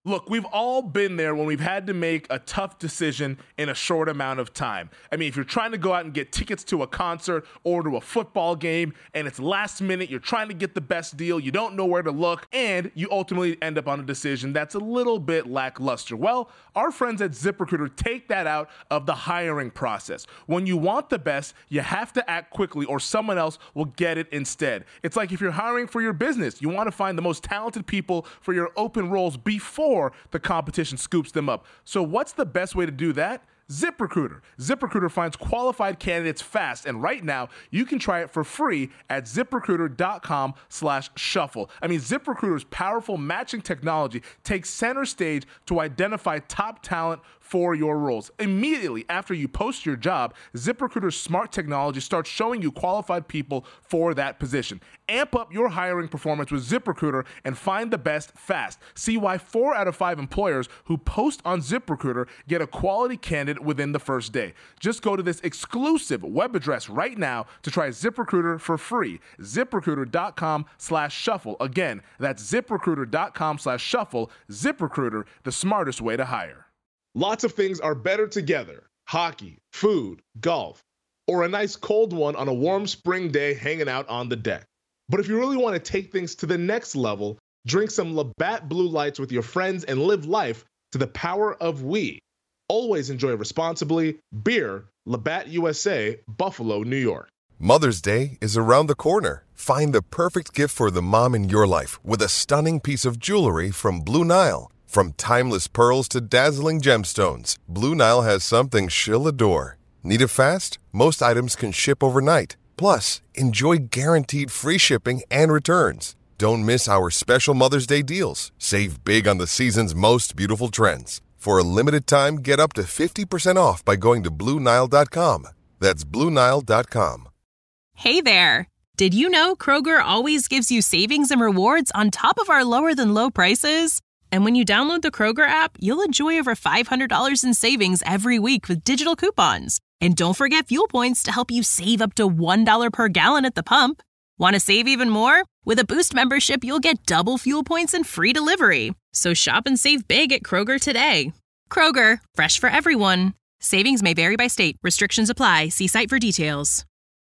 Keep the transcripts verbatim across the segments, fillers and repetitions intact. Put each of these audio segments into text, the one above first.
Look, we've all been there when we've had to make a tough decision in a short amount of time. I mean, if you're trying to go out and get tickets to a concert or to a football game and it's last minute, you're trying to get the best deal, you don't know where to look, and you ultimately end up on a decision that's a little bit lackluster. Well, our friends at ZipRecruiter take that out of the hiring process. When you want the best, you have to act quickly or someone else will get it instead. It's like if you're hiring for your business, you want to find the most talented people for your open roles before the competition scoops them up. So what's the best way to do that? ZipRecruiter. ZipRecruiter finds qualified candidates fast, and right now you can try it for free at ZipRecruiter.com slash shuffle. I mean, ZipRecruiter's powerful matching technology takes center stage to identify top talent for your roles. Immediately after you post your job, ZipRecruiter's smart technology starts showing you qualified people for that position. Amp up your hiring performance with ZipRecruiter and find the best fast. See why four out of five employers who post on ZipRecruiter get a quality candidate within the first day. Just go to this exclusive web address right now to try ZipRecruiter for free. ZipRecruiter.com slash shuffle. Again, that's ZipRecruiter.com slash shuffle. ZipRecruiter, the smartest way to hire. Lots of things are better together. Hockey, food, golf, or a nice cold one on a warm spring day hanging out on the deck. But if you really want to take things to the next level, drink some Labatt Blue Lights with your friends and live life to the power of we. Always enjoy responsibly. Beer, Labatt U S A, Buffalo, New York. Mother's Day is around the corner. Find the perfect gift for the mom in your life with a stunning piece of jewelry from Blue Nile. From timeless pearls to dazzling gemstones, Blue Nile has something she'll adore. Need it fast? Most items can ship overnight. Plus, enjoy guaranteed free shipping and returns. Don't miss our special Mother's Day deals. Save big on the season's most beautiful trends. For a limited time, get up to fifty percent off by going to Blue Nile dot com. That's Blue Nile dot com. Hey there! Did you know Kroger always gives you savings and rewards on top of our lower-than-low prices? And when you download the Kroger app, you'll enjoy over five hundred dollars in savings every week with digital coupons. And don't forget fuel points to help you save up to one dollar per gallon at the pump. Want to save even more? With a Boost membership, you'll get double fuel points and free delivery. So shop and save big at Kroger today. Kroger, fresh for everyone. Savings may vary by state. Restrictions apply. See site for details.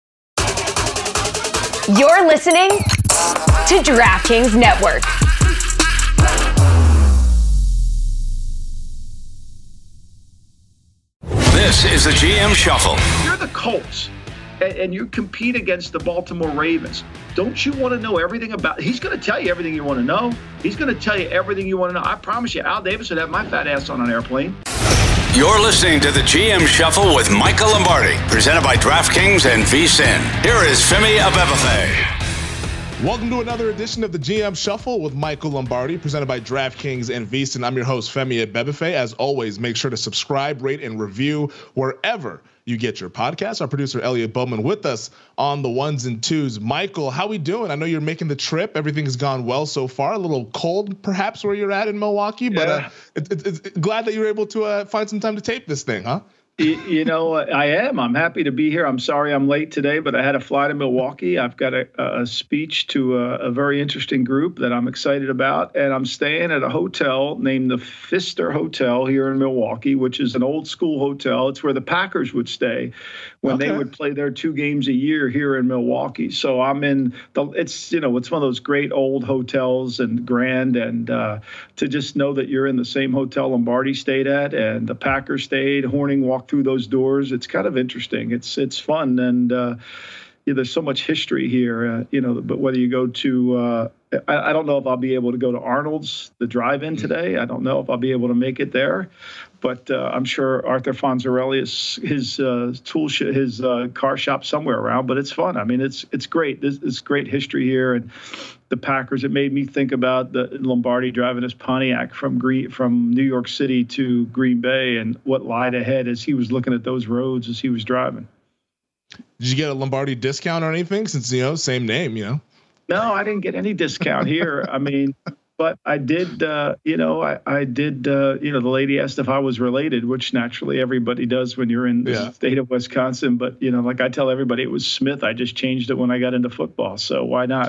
You're listening to DraftKings Network. This is the G M Shuffle. You're the Colts, and, and you compete against the Baltimore Ravens. Don't you want to know everything about? He's going to tell you everything you want to know. He's going to tell you everything you want to know. I promise you, Al Davis would have my fat ass on an airplane. You're listening to the G M Shuffle with Michael Lombardi, presented by DraftKings and V S I N. Here is Femi Abebefe. Welcome to another edition of the G M Shuffle with Michael Lombardi, presented by DraftKings and V S I N. I'm your host, Femi Abebefe. As always, make sure to subscribe, rate, and review wherever you get your podcasts. Our producer, Elliot Bowman, with us on the ones and twos. Michael, how we doing? I know you're making the trip. Everything's gone well so far. A little cold, perhaps, where you're at in Milwaukee, but yeah. uh, it, it, it's glad that you were able to uh, find some time to tape this thing, huh? You know, I am. I'm happy to be here. I'm sorry I'm late today, but I had a flight to Milwaukee. I've got a, a speech to a, a very interesting group that I'm excited about, and I'm staying at a hotel named the Pfister Hotel here in Milwaukee, which is an old school hotel. It's where the Packers would stay when okay. they would play their two games a year here in Milwaukee. So I'm in the. It's you know, it's one of those great old hotels and grand, and uh, to just know that you're in the same hotel Lombardi stayed at, and the Packers stayed. Horning walked through those doors. It's kind of interesting. It's it's fun, and uh, yeah, there's so much history here. Uh, you know, but whether you go to, uh, I, I don't know if I'll be able to go to Arnold's, the drive-in today. I don't know if I'll be able to make it there, but uh, I'm sure Arthur Fonzarelli is his uh, tool sh- his uh, car shop somewhere around. But it's fun. I mean, it's it's great. This is great history here, and the Packers. It made me think about the Lombardi driving his Pontiac from Green, from New York City to Green Bay, and what lied ahead as he was looking at those roads as he was driving. Did you get a Lombardi discount or anything? Since, you know, same name, you know. No, I didn't get any discount here. I mean, But I did, uh, you know, I, I did, uh, you know, the lady asked if I was related, which naturally everybody does when you're in the yeah. state of Wisconsin. But, you know, like I tell everybody, it was Smith. I just changed it when I got into football. So why not?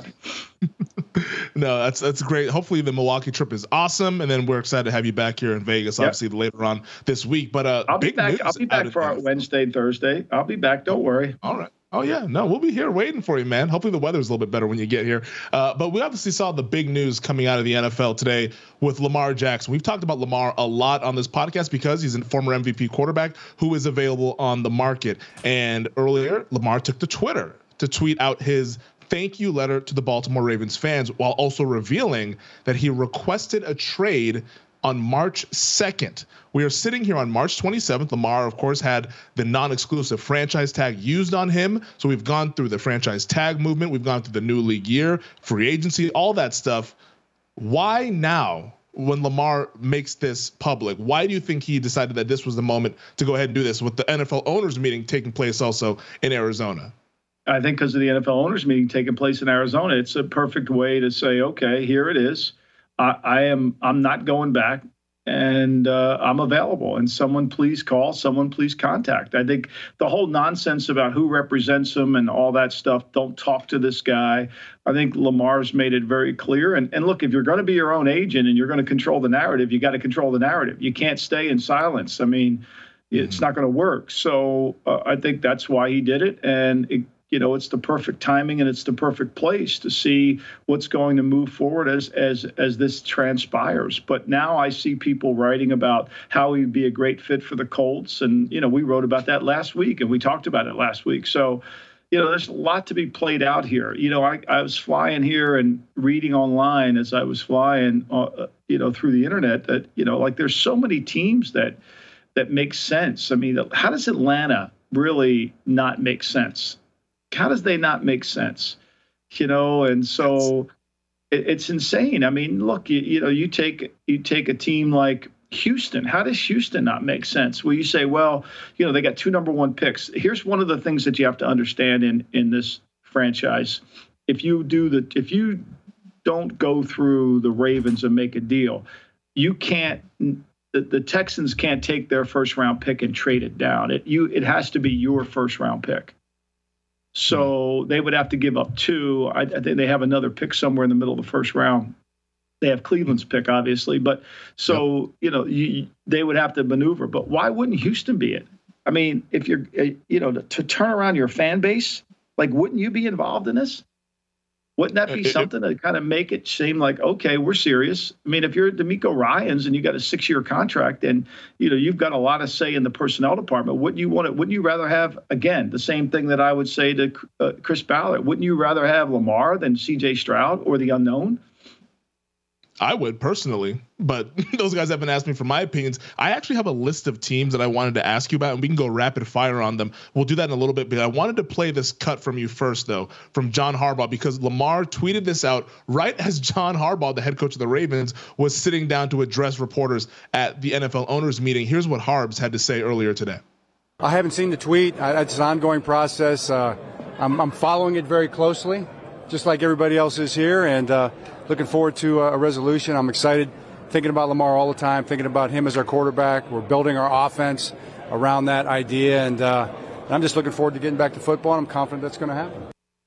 No, that's that's great. Hopefully the Milwaukee trip is awesome. And then we're excited to have you back here in Vegas, yep. obviously later on this week. But uh, I'll be big back. news I'll be back for our Wednesday, Thursday. I'll be back. Don't worry. All right. Oh, yeah. No, we'll be here waiting for you, man. Hopefully the weather's a little bit better when you get here. Uh, but we obviously saw the big news coming out of the N F L today with Lamar Jackson. We've talked about Lamar a lot on this podcast because he's a former M V P quarterback who is available on the market. And earlier, Lamar took to Twitter to tweet out his thank you letter to the Baltimore Ravens fans while also revealing that he requested a trade on March second. We are sitting here on March twenty-seventh. Lamar, of course, had the non-exclusive franchise tag used on him. So we've gone through the franchise tag movement. We've gone through the new league year, free agency, all that stuff. Why now, when Lamar makes this public, why do you think he decided that this was the moment to go ahead and do this with the N F L owners meeting taking place also in Arizona? I think because of the N F L owners meeting taking place in Arizona, it's a perfect way to say, okay, here it is. I, I am, I'm not going back. And uh, I'm available. And someone please call, someone please contact. I think the whole nonsense about who represents him and all that stuff, don't talk to this guy. I think Lamar's made it very clear. And, and look, if you're going to be your own agent and you're going to control the narrative, you got to control the narrative. You can't stay in silence. I mean, it's not going to work. So uh, I think that's why he did it. And it, you know, it's the perfect timing and it's the perfect place to see what's going to move forward as as as this transpires. But now I see people writing about how he'd be a great fit for the Colts. And, you know, we wrote about that last week and we talked about it last week. So, you know, there's a lot to be played out here. You know, I, I was flying here and reading online as I was flying, uh, you know, through the internet that, you know, like there's so many teams that that make sense. I mean, how does Atlanta really not make sense? How does they not make sense? You know, and so it, it's insane. I mean, look, you, you know, you take you take a team like Houston. How does Houston not make sense? Well, you say, well, you know, they got two number one picks. Here's one of the things that you have to understand in in this franchise. If you do the if you don't go through the Ravens and make a deal, you can't. The, the Texans can't take their first round pick and trade it down. It you it has to be your first round pick. So they would have to give up two. I, I think they have another pick somewhere in the middle of the first round. They have Cleveland's pick, obviously. But so, yep. you know, you, they would have to maneuver. But why wouldn't Houston be it? I mean, if you're, you know, to, to turn around your fan base, like, wouldn't you be involved in this? Wouldn't that be it, something it, to kind of make it seem like, okay, we're serious? I mean, if you're DeMeco Ryans and you got a six-year contract and, you know, you've got a lot of say in the personnel department, wouldn't you want it? Wouldn't you rather have, again, the same thing that I would say to uh, Chris Ballard? Wouldn't you rather have Lamar than C J Stroud or the unknown? I would personally, but those guys haven't asked me for my opinions. I actually have a list of teams that I wanted to ask you about, and we can go rapid fire on them. We'll do that in a little bit, but I wanted to play this cut from you first, though, from John Harbaugh, because Lamar tweeted this out right as John Harbaugh, the head coach of the Ravens, was sitting down to address reporters at the N F L owners meeting. Here's what Harbs had to say earlier today. I haven't seen the tweet. It's an ongoing process. Uh, I'm, I'm following it very closely, just like everybody else is here, and uh, looking forward to a resolution. I'm excited, thinking about Lamar all the time, thinking about him as our quarterback. We're building our offense around that idea, and uh, I'm just looking forward to getting back to football, and I'm confident that's going to happen.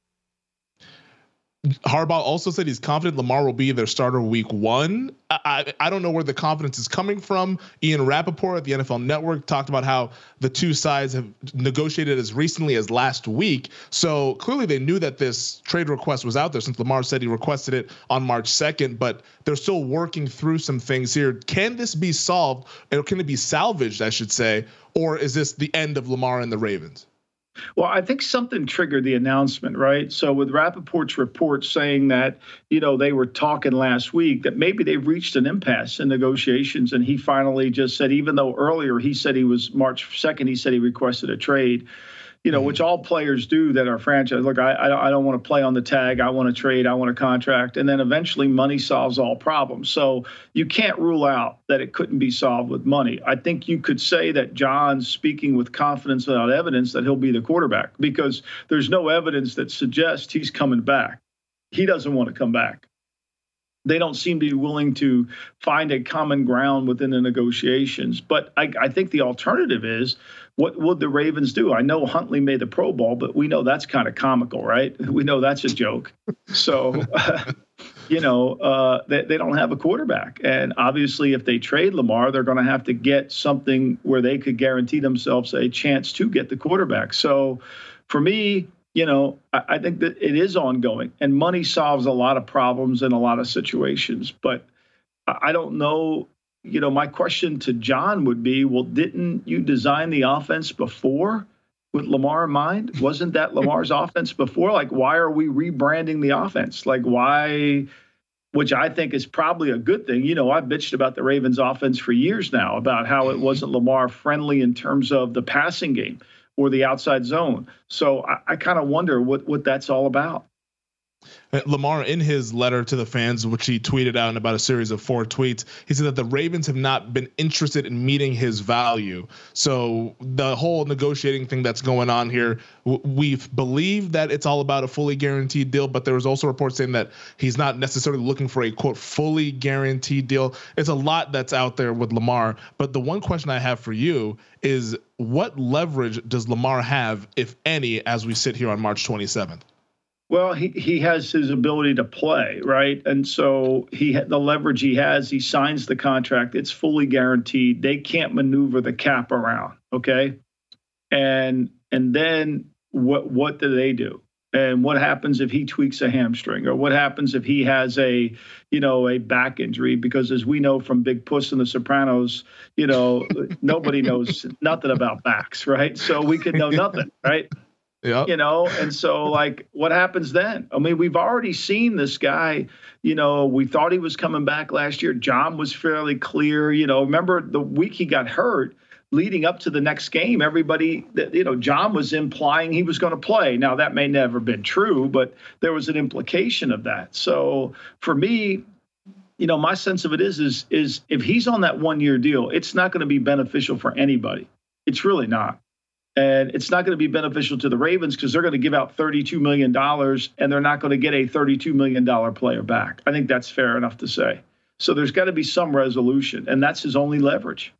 Harbaugh also said he's confident Lamar will be their starter week one. I, I, I don't know where the confidence is coming from. Ian Rappaport at the N F L Network talked about how the two sides have negotiated as recently as last week. So clearly they knew that this trade request was out there since Lamar said he requested it on March second, but they're still working through some things here. Can this be solved, or can it be salvaged, I should say, or is this the end of Lamar and the Ravens? Well, I think something triggered the announcement, right? So with Rappaport's report saying that, you know, they were talking last week that maybe they've reached an impasse in negotiations. And he finally just said, even though earlier he said he was March second, he said he requested a trade, you know, mm-hmm. which all players do that are franchise. Look, I, I don't want to play on the tag. I want to trade. I want a contract. And then eventually money solves all problems. So you can't rule out that it couldn't be solved with money. I think you could say that John's speaking with confidence without evidence that he'll be the quarterback, because there's no evidence that suggests he's coming back. He doesn't want to come back. they don't seem to be willing to find a common ground within the negotiations. But I, I think the alternative is, what would the Ravens do? I know Huntley made the Pro Bowl, but we know that's kind of comical, right? We know that's a joke. So, uh, you know, uh, they, they don't have a quarterback. And obviously, if they trade Lamar, they're going to have to get something where they could guarantee themselves a chance to get the quarterback. So for me, you know, I, I think that it is ongoing, and money solves a lot of problems in a lot of situations. But I, I don't know. You know, my question to John would be, well, didn't you design the offense before with Lamar in mind? Wasn't that Lamar's offense before? Like, why are we rebranding the offense? Like, why, which I think is probably a good thing. You know, I've bitched about the Ravens offense for years now, about how it wasn't Lamar friendly in terms of the passing game or the outside zone. So I, I kind of wonder what, what that's all about. Lamar, in his letter to the fans, which he tweeted out in about a series of four tweets, he said that the Ravens have not been interested in meeting his value. So the whole negotiating thing that's going on here, we've believed that it's all about a fully guaranteed deal, but there was also reports saying that he's not necessarily looking for a, quote, fully guaranteed deal. It's a lot that's out there with Lamar. But the one question I have for you is, what leverage does Lamar have, if any, as we sit here on March twenty-seventh? Well, he, he has his ability to play, right? And so he the leverage he has, he signs the contract. It's fully guaranteed. They can't maneuver the cap around, okay? And and then what what do they do? And what happens if he tweaks a hamstring, or what happens if he has a, you know, a back injury? Because as we know from Big Puss and The Sopranos, you know, nobody knows nothing about backs, right? So we could know nothing, right? Yeah. You know, and so like, what happens then? I mean, we've already seen this guy, you know, we thought he was coming back last year. John was fairly clear, you know, remember the week he got hurt leading up to the next game, everybody, you know, John was implying he was going to play. Now that may never have been true, but there was an implication of that. So for me, you know, my sense of it is, is, is if he's on that one year deal, it's not going to be beneficial for anybody. It's really not. And it's not going to be beneficial to the Ravens because they're going to give out thirty-two million dollars and they're not going to get a thirty-two million dollars player back. I think that's fair enough to say. So there's got to be some resolution, and that's his only leverage.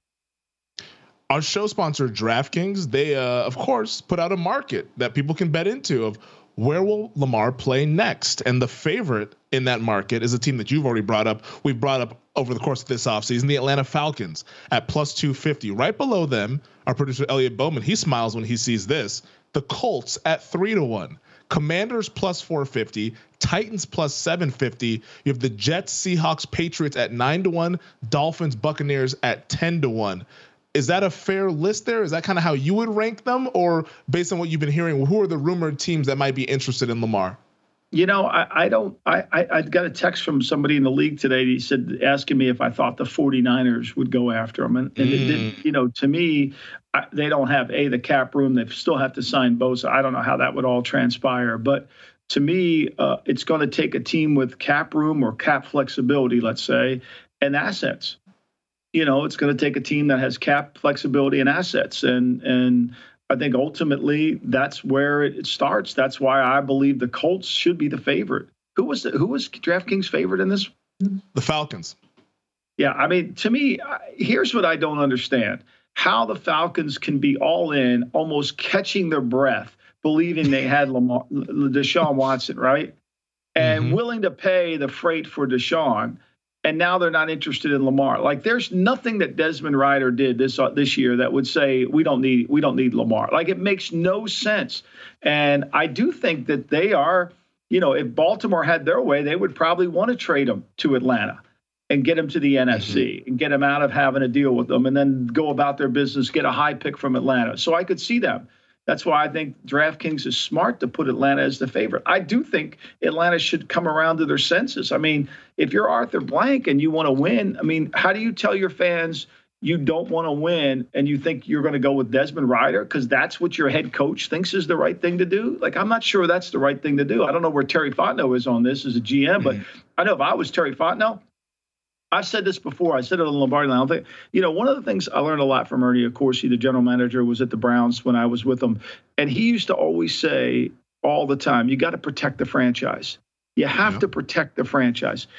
Our show sponsor, DraftKings, they, uh, of course, put out a market that people can bet into of where will Lamar play next. And the favorite in that market is a team that you've already brought up. We've brought up over the course of this offseason, the Atlanta Falcons at plus two fifty. Right below them, our producer, Elliot Bowman, he smiles when he sees this. The Colts at three to one. Commanders plus four fifty. Titans plus seven fifty. You have the Jets, Seahawks, Patriots at nine to one. Dolphins, Buccaneers at ten to one. Is that a fair list there? Is that kind of how you would rank them? Or based on what you've been hearing, who are the rumored teams that might be interested in Lamar? You know, I, I don't I, I I got a text from somebody in the league today. He said, asking me if I thought the 49ers would go after him. And, and mm. it didn't, you know, to me, I, they don't have a the cap room. They still have to sign Bosa. I don't know how that would all transpire. But to me, uh, it's going to take a team with cap room or cap flexibility, let's say, and assets. You know, it's going to take a team that has cap flexibility and assets. And and I think ultimately that's where it starts. That's why I believe the Colts should be the favorite. Who was the, who was DraftKings favorite in this? The Falcons. Yeah, I mean, to me, here's what I don't understand. How the Falcons can be all in, almost catching their breath, believing they had Lamar, Deshaun Watson, right? And mm-hmm. willing to pay the freight for Deshaun. And now they're not interested in Lamar. Like, there's nothing that Desmond Ridder did this uh, this year that would say we don't need we don't need Lamar. Like, it makes no sense. And I do think that they are, you know, if Baltimore had their way, they would probably want to trade him to Atlanta and get him to the N F C mm-hmm. and get him out of having to deal with them, and then go about their business, get a high pick from Atlanta. So I could see them. That's why I think DraftKings is smart to put Atlanta as the favorite. I do think Atlanta should come around to their senses. I mean, if you're Arthur Blank and you want to win, I mean, how do you tell your fans you don't want to win and you think you're going to go with Desmond Ridder because that's what your head coach thinks is the right thing to do? Like, I'm not sure that's the right thing to do. I don't know where Terry Fontenot is on this as a G M, mm-hmm. but I know if I was Terry Fontenot, I've said this before. I said it on Lombardi Line. I think, you know, one of the things I learned a lot from Ernie Accorsi, the general manager, was at the Browns when I was with him. And he used to always say all the time, you got to protect the franchise. You have yeah. to protect the franchise.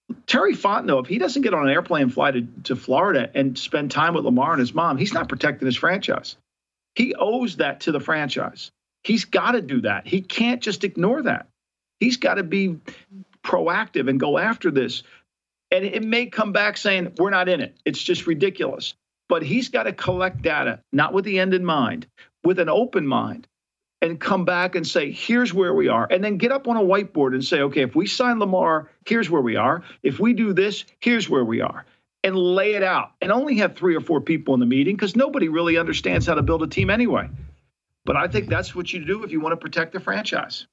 Terry Fontenot, if he doesn't get on an airplane and fly to, to Florida and spend time with Lamar and his mom, he's not protecting his franchise. He owes that to the franchise. He's got to do that. He can't just ignore that. He's got to be proactive and go after this. And it may come back saying, we're not in it. It's just ridiculous. But he's got to collect data, not with the end in mind, with an open mind, and come back and say, here's where we are. And then get up on a whiteboard and say, okay, if we sign Lamar, here's where we are. If we do this, here's where we are. And lay it out. And only have three or four people in the meeting because nobody really understands how to build a team anyway. But I think that's what you do if you want to protect the franchise.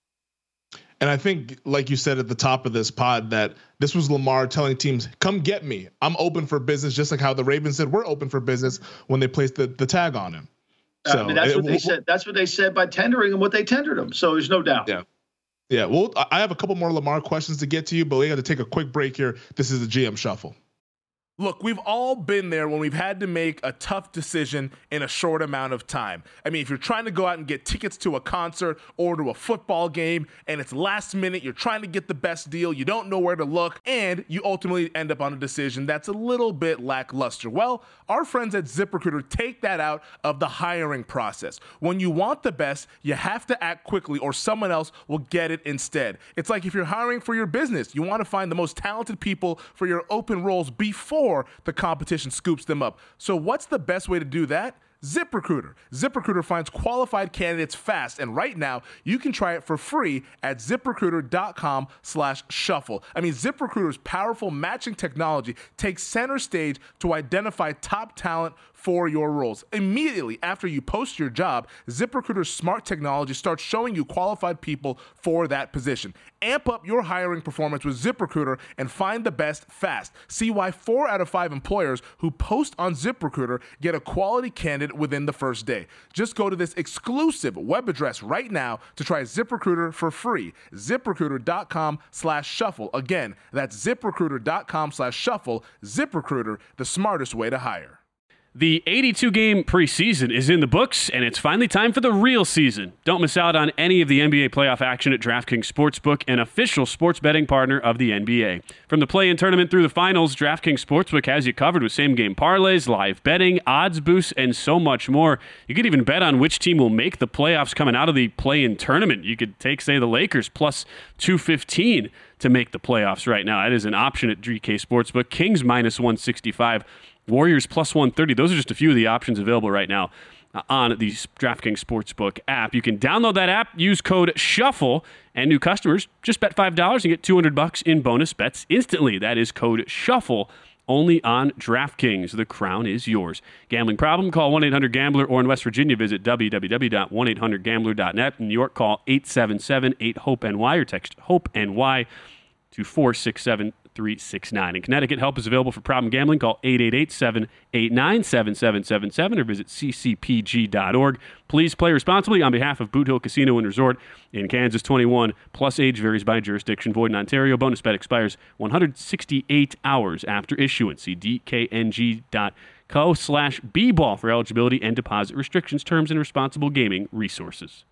And I think, like you said at the top of this pod, that this was Lamar telling teams, come get me. I'm open for business, just like how the Ravens said we're open for business when they placed the, the tag on him. So I mean, that's it, what they said. That's what they said by tendering and what they tendered him. So there's no doubt. Yeah. Yeah. Well, I have a couple more Lamar questions to get to you, but we got to take a quick break here. This is the G M Shuffle. Look, we've all been there when we've had to make a tough decision in a short amount of time. I mean, if you're trying to go out and get tickets to a concert or to a football game and it's last minute, you're trying to get the best deal, you don't know where to look, and you ultimately end up on a decision that's a little bit lackluster. Well, our friends at ZipRecruiter take that out of the hiring process. When you want the best, you have to act quickly or someone else will get it instead. It's like if you're hiring for your business, you want to find the most talented people for your open roles before the competition scoops them up. So what's the best way to do that? ZipRecruiter. ZipRecruiter finds qualified candidates fast, and right now you can try it for free at ZipRecruiter.com slash shuffle. I mean, ZipRecruiter's powerful matching technology takes center stage to identify top talent for your roles. Immediately after you post your job, ZipRecruiter's smart technology starts showing you qualified people for that position. Amp up your hiring performance with ZipRecruiter and find the best fast. See why four out of five employers who post on ZipRecruiter get a quality candidate within the first day. Just go to this exclusive web address right now to try ZipRecruiter for free. ZipRecruiter.com slash shuffle. Again, that's ZipRecruiter.com slash shuffle. ZipRecruiter, the smartest way to hire. The eighty-two game preseason is in the books, and it's finally time for the real season. Don't miss out on any of the N B A playoff action at DraftKings Sportsbook, an official sports betting partner of the N B A. From the play-in tournament through the finals, DraftKings Sportsbook has you covered with same-game parlays, live betting, odds boosts, and so much more. You could even bet on which team will make the playoffs coming out of the play-in tournament. You could take, say, the Lakers plus two fifteen to make the playoffs right now. That is an option at D K Sportsbook. Kings minus one sixty-five. Warriors plus one thirty. Those are just a few of the options available right now uh, on the DraftKings Sportsbook app. You can download that app, use code SHUFFLE, and new customers just bet five dollars and get two hundred bucks in bonus bets instantly. That is code SHUFFLE, only on DraftKings. The crown is yours. Gambling problem? Call one eight hundred gambler, or in West Virginia, visit w w w dot one eight hundred gambler dot net. In New York, call eight seven seven eight hope N Y or text HOPE-NY to four six seven three six nine. In Connecticut, help is available for problem gambling. Call eight eight eight, seven eight nine, seven seven seven seven or visit c c p g dot org. Please play responsibly on behalf of Boot Hill Casino and Resort in Kansas. Twenty-one plus age varies by jurisdiction. Void in Ontario. Bonus bet expires one hundred sixty-eight hours after issuance. See d k n g dot co slash b ball for eligibility and deposit restrictions, terms, and responsible gaming resources.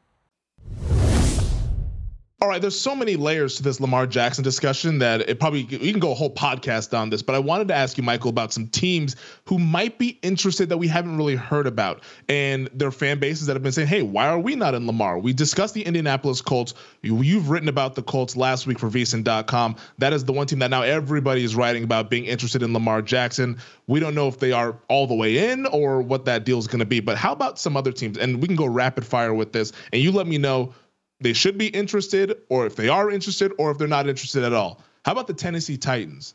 All right, there's so many layers to this Lamar Jackson discussion that it probably, we can go a whole podcast on this, but I wanted to ask you, Michael, about some teams who might be interested that we haven't really heard about, and their fan bases that have been saying, hey, why are we not in Lamar? We discussed the Indianapolis Colts. You, you've written about the Colts last week for V S I N dot com. That is the one team that now everybody is writing about being interested in Lamar Jackson. We don't know if they are all the way in or what that deal is going to be, but how about some other teams? And we can go rapid fire with this, and you let me know they should be interested, or if they are interested, or if they're not interested at all. How about the Tennessee Titans?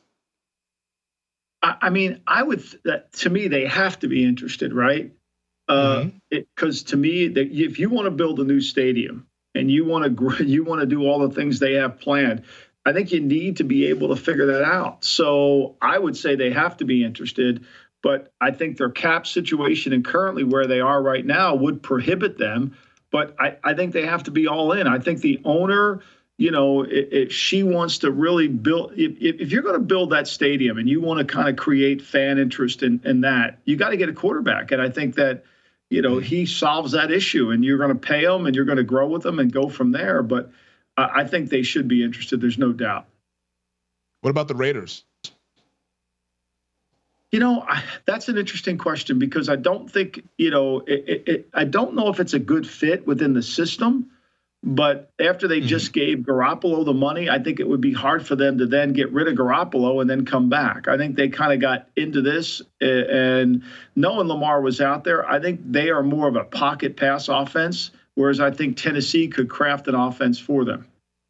I mean, I would, that, to me, they have to be interested, right? Because uh, mm-hmm. to me, that if you want to build a new stadium and you want to you want to do all the things they have planned, I think you need to be able to figure that out. So I would say they have to be interested, but I think their cap situation and currently where they are right now would prohibit them. But I, I think they have to be all in. I think the owner, you know, if she wants to really build, if, if you're going to build that stadium and you want to kind of create fan interest in, in that, you got to get a quarterback. And I think that, you know, he solves that issue, and you're going to pay them and you're going to grow with them and go from there. But I, I think they should be interested. There's no doubt. What about the Raiders? You know, I, that's an interesting question because I don't think, you know, it, it, it, I don't know if it's a good fit within the system. But after they mm-hmm. just gave Garoppolo the money, I think it would be hard for them to then get rid of Garoppolo and then come back. I think they kind of got into this, and knowing Lamar was out there, I think they are more of a pocket pass offense, whereas I think Tennessee could craft an offense for them.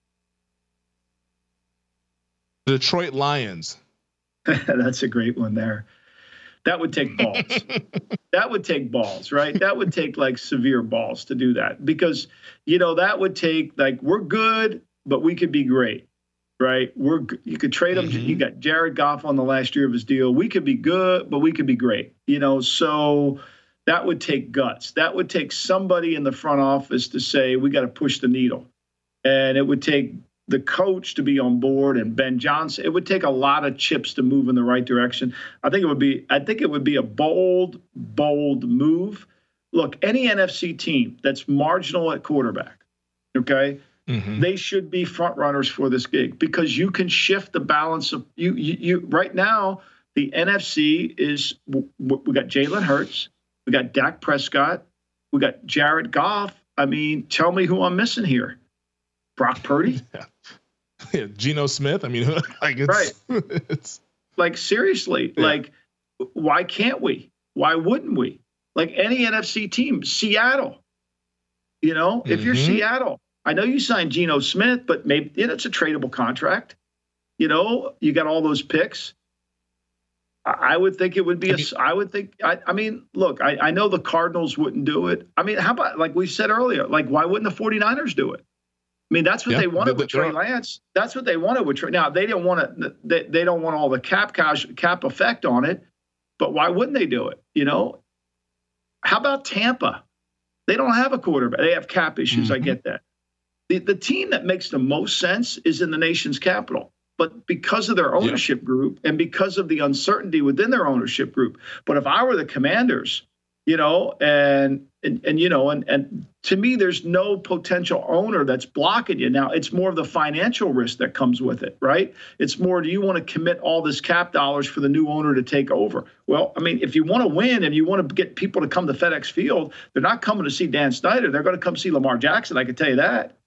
The Detroit Lions. That's a great one there. That would take balls. That would take balls, right? That would take like severe balls to do that because, you know, that would take like, we're good, but we could be great, right? We're, you could trade them. Mm-hmm. You got Jared Goff on the last year of his deal. We could be good, but we could be great, you know? So that would take guts. That would take somebody in the front office to say, we got to push the needle. And it would take the coach to be on board and Ben Johnson. It would take a lot of chips to move in the right direction. I think it would be, I think it would be a bold, bold move. Look, any N F C team that's marginal at quarterback, okay, mm-hmm. they should be front runners for this gig because you can shift the balance of you, you, you right now, the N F C is, we got Jalen Hurts, we got Dak Prescott, we got Jared Goff. I mean, tell me who I'm missing here. Brock Purdy? Yeah. Yeah, Geno Smith. I mean, like it's, right. it's like seriously, yeah. like why can't we? Why wouldn't we? Like any N F C team, Seattle. You know, if mm-hmm. you're Seattle, I know you signed Geno Smith, but maybe you know, it's a tradable contract. You know, you got all those picks. I, I would think it would be I a. Mean, I would think. I, I mean, look, I, I know the Cardinals wouldn't do it. I mean, how about like we said earlier? Like, why wouldn't the 49ers do it? I mean, that's what yeah, they wanted with Trey Lance. That's what they wanted with Trey. Now, they didn't want to. They, they don't want all the cap cash, cap effect on it. But why wouldn't they do it? You know, how about Tampa? They don't have a quarterback. They have cap issues. Mm-hmm. I get that. The the team that makes the most sense is in the nation's capital. But because of their ownership yeah. group and because of the uncertainty within their ownership group. But if I were the Commanders, you know, and and, and you know, and, and to me, there's no potential owner that's blocking you. Now, it's more of the financial risk that comes with it, right? It's more, do you want to commit all this cap dollars for the new owner to take over? Well, I mean, if you want to win and you want to get people to come to FedEx Field, they're not coming to see Dan Snyder. They're going to come see Lamar Jackson. I can tell you that.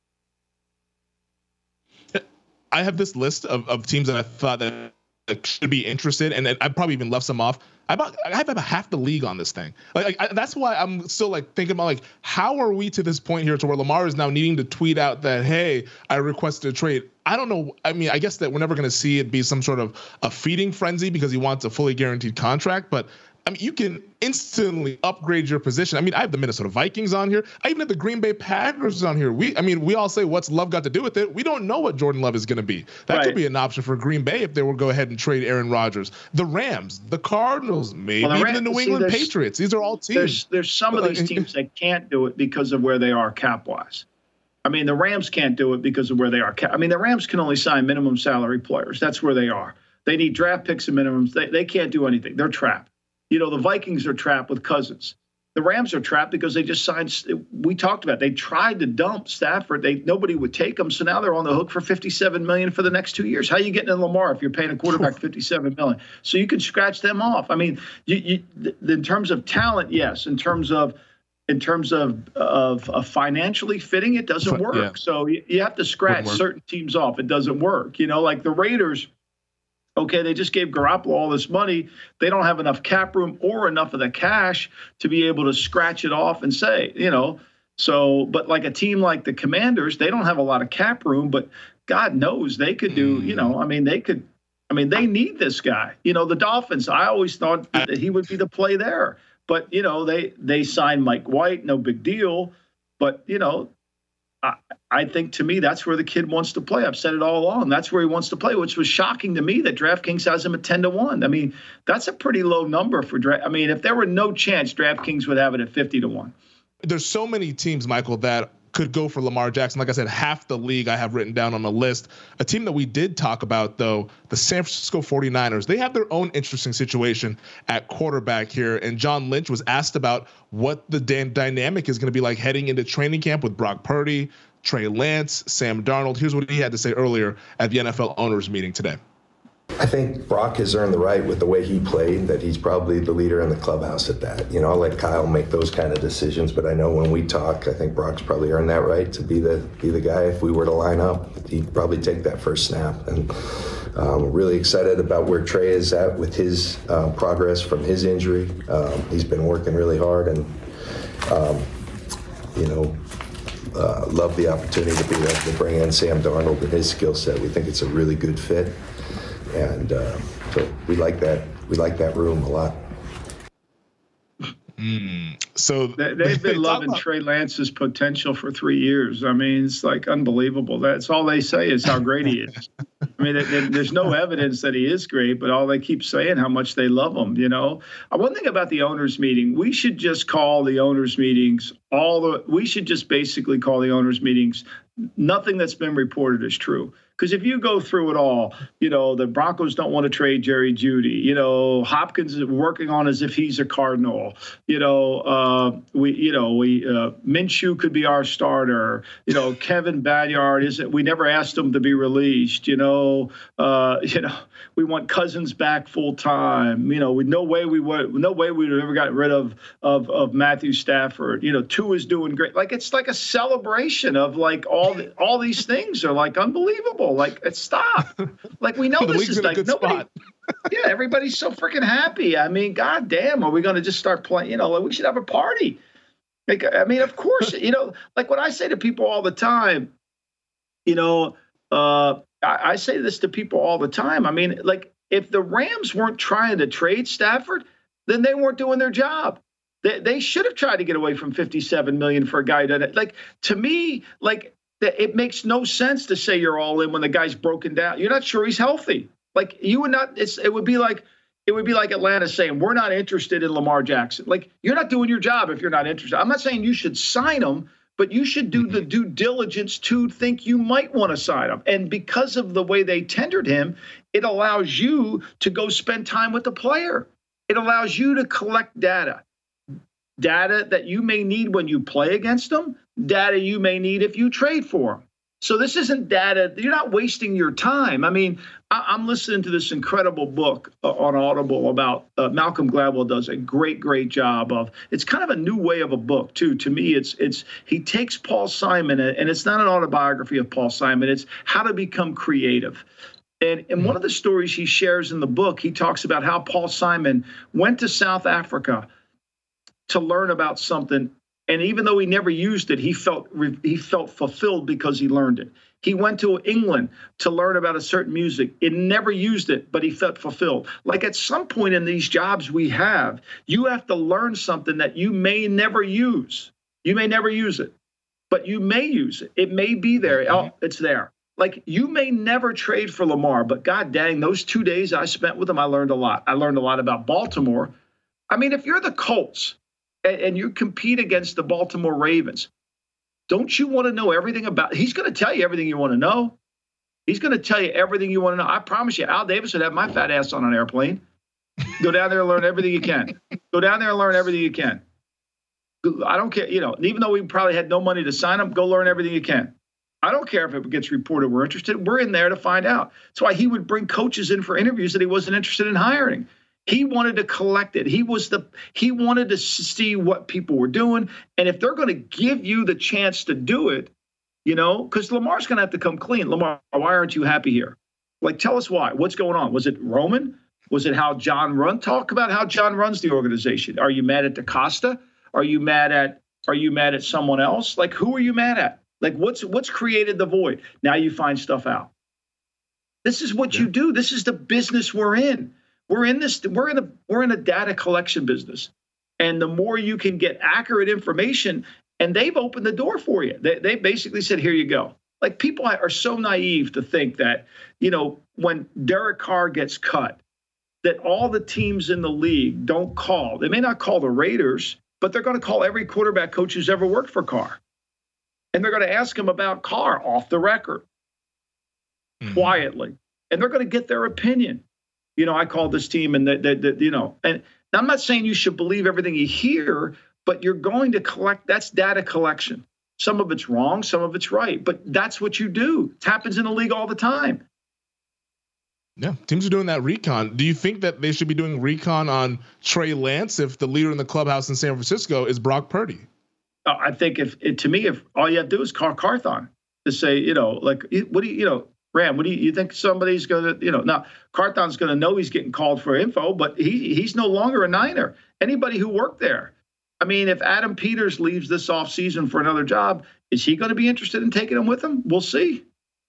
I have this list of, of teams that I thought that should be interested, and I probably even left some off. I about I have about half the league on this thing. Like, like I, that's why I'm still like thinking about like how are we to this point here to where Lamar is now needing to tweet out that, hey, I requested a trade. I don't know. I mean, I guess that we're never going to see it be some sort of a feeding frenzy because he wants a fully guaranteed contract, but I mean, you can instantly upgrade your position. I mean, I have the Minnesota Vikings on here. I even have the Green Bay Packers on here. We, I mean, we all say, what's Love got to do with it? We don't know what Jordan Love is going to be. That right. could be an option for Green Bay if they will go ahead and trade Aaron Rodgers. The Rams, the Cardinals, maybe well, the Rams, even the New see, England Patriots. These are all teams. There's, there's some of these teams that can't do it because of where they are cap-wise. I mean, the Rams can't do it because of where they are. Cap- I mean, the Rams can only sign minimum salary players. That's where they are. They need draft picks and minimums. They, they can't do anything. They're trapped. You know, the Vikings are trapped with Cousins. The Rams are trapped because they just signed. We talked about it. They tried to dump Stafford. They nobody would take them, so now they're on the hook for fifty-seven million dollars for the next two years. How are you getting in Lamar if you're paying a quarterback fifty-seven million dollars? So you can scratch them off. I mean, you, you, in terms of talent, yes. In terms of in terms of of, of financially fitting, it doesn't work. Yeah. So you, you have to scratch certain teams off. It doesn't work. You know, like the Raiders. Okay, they just gave Garoppolo all this money. They don't have enough cap room or enough of the cash to be able to scratch it off and say, you know, so, but like a team like the Commanders, they don't have a lot of cap room, but God knows they could do, you know, I mean, they could, I mean, they need this guy. You know, the Dolphins, I always thought that he would be the play there. But, you know, they, they signed Mike White, no big deal. But, you know, I, I think to me, that's where the kid wants to play. I've said it all along. That's where he wants to play, which was shocking to me that DraftKings has him at ten to one. I mean, that's a pretty low number for draft. I mean, if there were no chance, DraftKings would have it at fifty to one. There's so many teams, Michael, that could go for Lamar Jackson. Like I said, half the league I have written down on the list. A team that we did talk about, though, the San Francisco forty-niners, they have their own interesting situation at quarterback here. And John Lynch was asked about what the dan- dynamic is going to be like heading into training camp with Brock Purdy, Trey Lance, Sam Darnold. Here's what he had to say earlier at the N F L owners meeting today. I think Brock has earned the right with the way he played that he's probably the leader in the clubhouse at that. You know, I'll let Kyle make those kind of decisions, but I know when we talk, I think Brock's probably earned that right to be the be the guy. If we were to line up, he'd probably take that first snap. And um, we're really excited about where Trey is at with his uh, progress from his injury. Um, he's been working really hard, and um, you know, uh, love the opportunity to be able to bring in Sam Darnold and his skill set. We think it's a really good fit. And uh, so we like that. We like that room a lot. Mm. So they, they've been loving about- Trey Lance's potential for three years. I mean, it's like unbelievable. That's all they say is how great he is. I mean, they, they, there's no evidence that he is great, but all they keep saying how much they love him. You know, uh, one thing about the owners' meeting, we should just call the owners' meetings all the. We should just basically call the owners' meetings. Nothing that's been reported is true. Because if you go through it all, you know, the Broncos don't want to trade Jerry Jeudy. You know, Hopkins is working on as if he's a Cardinal. You know, uh, we, you know, we uh, Minshew could be our starter. You know, Kevin Badyard isn't. We never asked him to be released. You know, uh, you know, we want Cousins back full time. You know, with no way we would, no way we would have ever gotten rid of of of Matthew Stafford. You know, Tua is doing great. Like it's like a celebration of like all the, all these things are like unbelievable. Like, stop. Like, we know this is like nobody. Yeah, everybody's so freaking happy. I mean, God damn, are we going to just start playing? You know, like we should have a party. Like, I mean, of course, you know, like what I say to people all the time, you know, uh, I, I say this to people all the time. I mean, like, if the Rams weren't trying to trade Stafford, then they weren't doing their job. They, they should have tried to get away from fifty-seven million dollars for a guy that, like, to me, like, it makes no sense to say you're all in when the guy's broken down. You're not sure he's healthy. Like you would not. It's it would be like it would be like Atlanta saying we're not interested in Lamar Jackson. Like you're not doing your job if you're not interested. I'm not saying you should sign him, but you should do the due diligence to think you might want to sign him. And because of the way they tendered him, it allows you to go spend time with the player. It allows you to collect data, data that you may need when you play against them. Data you may need if you trade for them. So this isn't data. You're not wasting your time. I mean, I, I'm listening to this incredible book uh, on Audible about uh, Malcolm Gladwell does a great, great job of. It's kind of a new way of a book too. To me, it's it's he takes Paul Simon and it's not an autobiography of Paul Simon. It's how to become creative. And in one of the stories he shares in the book, he talks about how Paul Simon went to South Africa to learn about something. And even though he never used it, he felt he felt fulfilled because he learned it. He went to England to learn about a certain music. It never used it, but he felt fulfilled. Like at some point in these jobs we have, you have to learn something that you may never use. You may never use it, but you may use it. It may be there. Oh, it's there. Like you may never trade for Lamar, but God dang, those two days I spent with him, I learned a lot. I learned a lot about Baltimore. I mean, if you're the Colts, and you compete against the Baltimore Ravens, don't you want to know everything about? He's going to tell you everything you want to know. He's going to tell you everything you want to know. I promise you, Al Davis would have my fat ass on an airplane. Go down there and learn everything you can. Go down there and learn everything you can. I don't care. You know, even though we probably had no money to sign him, go learn everything you can. I don't care if it gets reported we're interested. We're in there to find out. That's why he would bring coaches in for interviews that he wasn't interested in hiring. He wanted to collect it. He was the he wanted to see what people were doing. And if they're going to give you the chance to do it, you know, because Lamar's going to have to come clean. Lamar, why aren't you happy here? Like, tell us why. What's going on? Was it Roman? Was it how John run? Talk about how John runs the organization. Are you mad at DaCosta? Are you mad at are you mad at someone else? Like, who are you mad at? Like, what's what's created the void? Now you find stuff out. This is what yeah. you do. This is the business we're in. We're in this. We're in a. We're in a data collection business, and the more you can get accurate information, and they've opened the door for you. They they basically said, "Here you go." Like people are so naive to think that, you know, when Derek Carr gets cut, that all the teams in the league don't call. They may not call the Raiders, but they're going to call every quarterback coach who's ever worked for Carr, and they're going to ask him about Carr off the record, mm-hmm. quietly, and they're going to get their opinion. You know, I called this team and that, that, that, you know, and I'm not saying you should believe everything you hear, but you're going to collect. That's data collection. Some of it's wrong, some of it's right. But that's what you do. It happens in the league all the time. Yeah, teams are doing that recon. Do you think that they should be doing recon on Trey Lance if the leader in the clubhouse in San Francisco is Brock Purdy? Uh, I think if it, to me, if all you have to do is call Carthon to say, you know, like, what do you, you know, Ram, what do you, you think somebody's going to, you know, now Carthon's going to know he's getting called for info, but he he's no longer a Niner. Anybody who worked there. I mean, if Adam Peters leaves this offseason for another job, is he going to be interested in taking him with him? We'll see.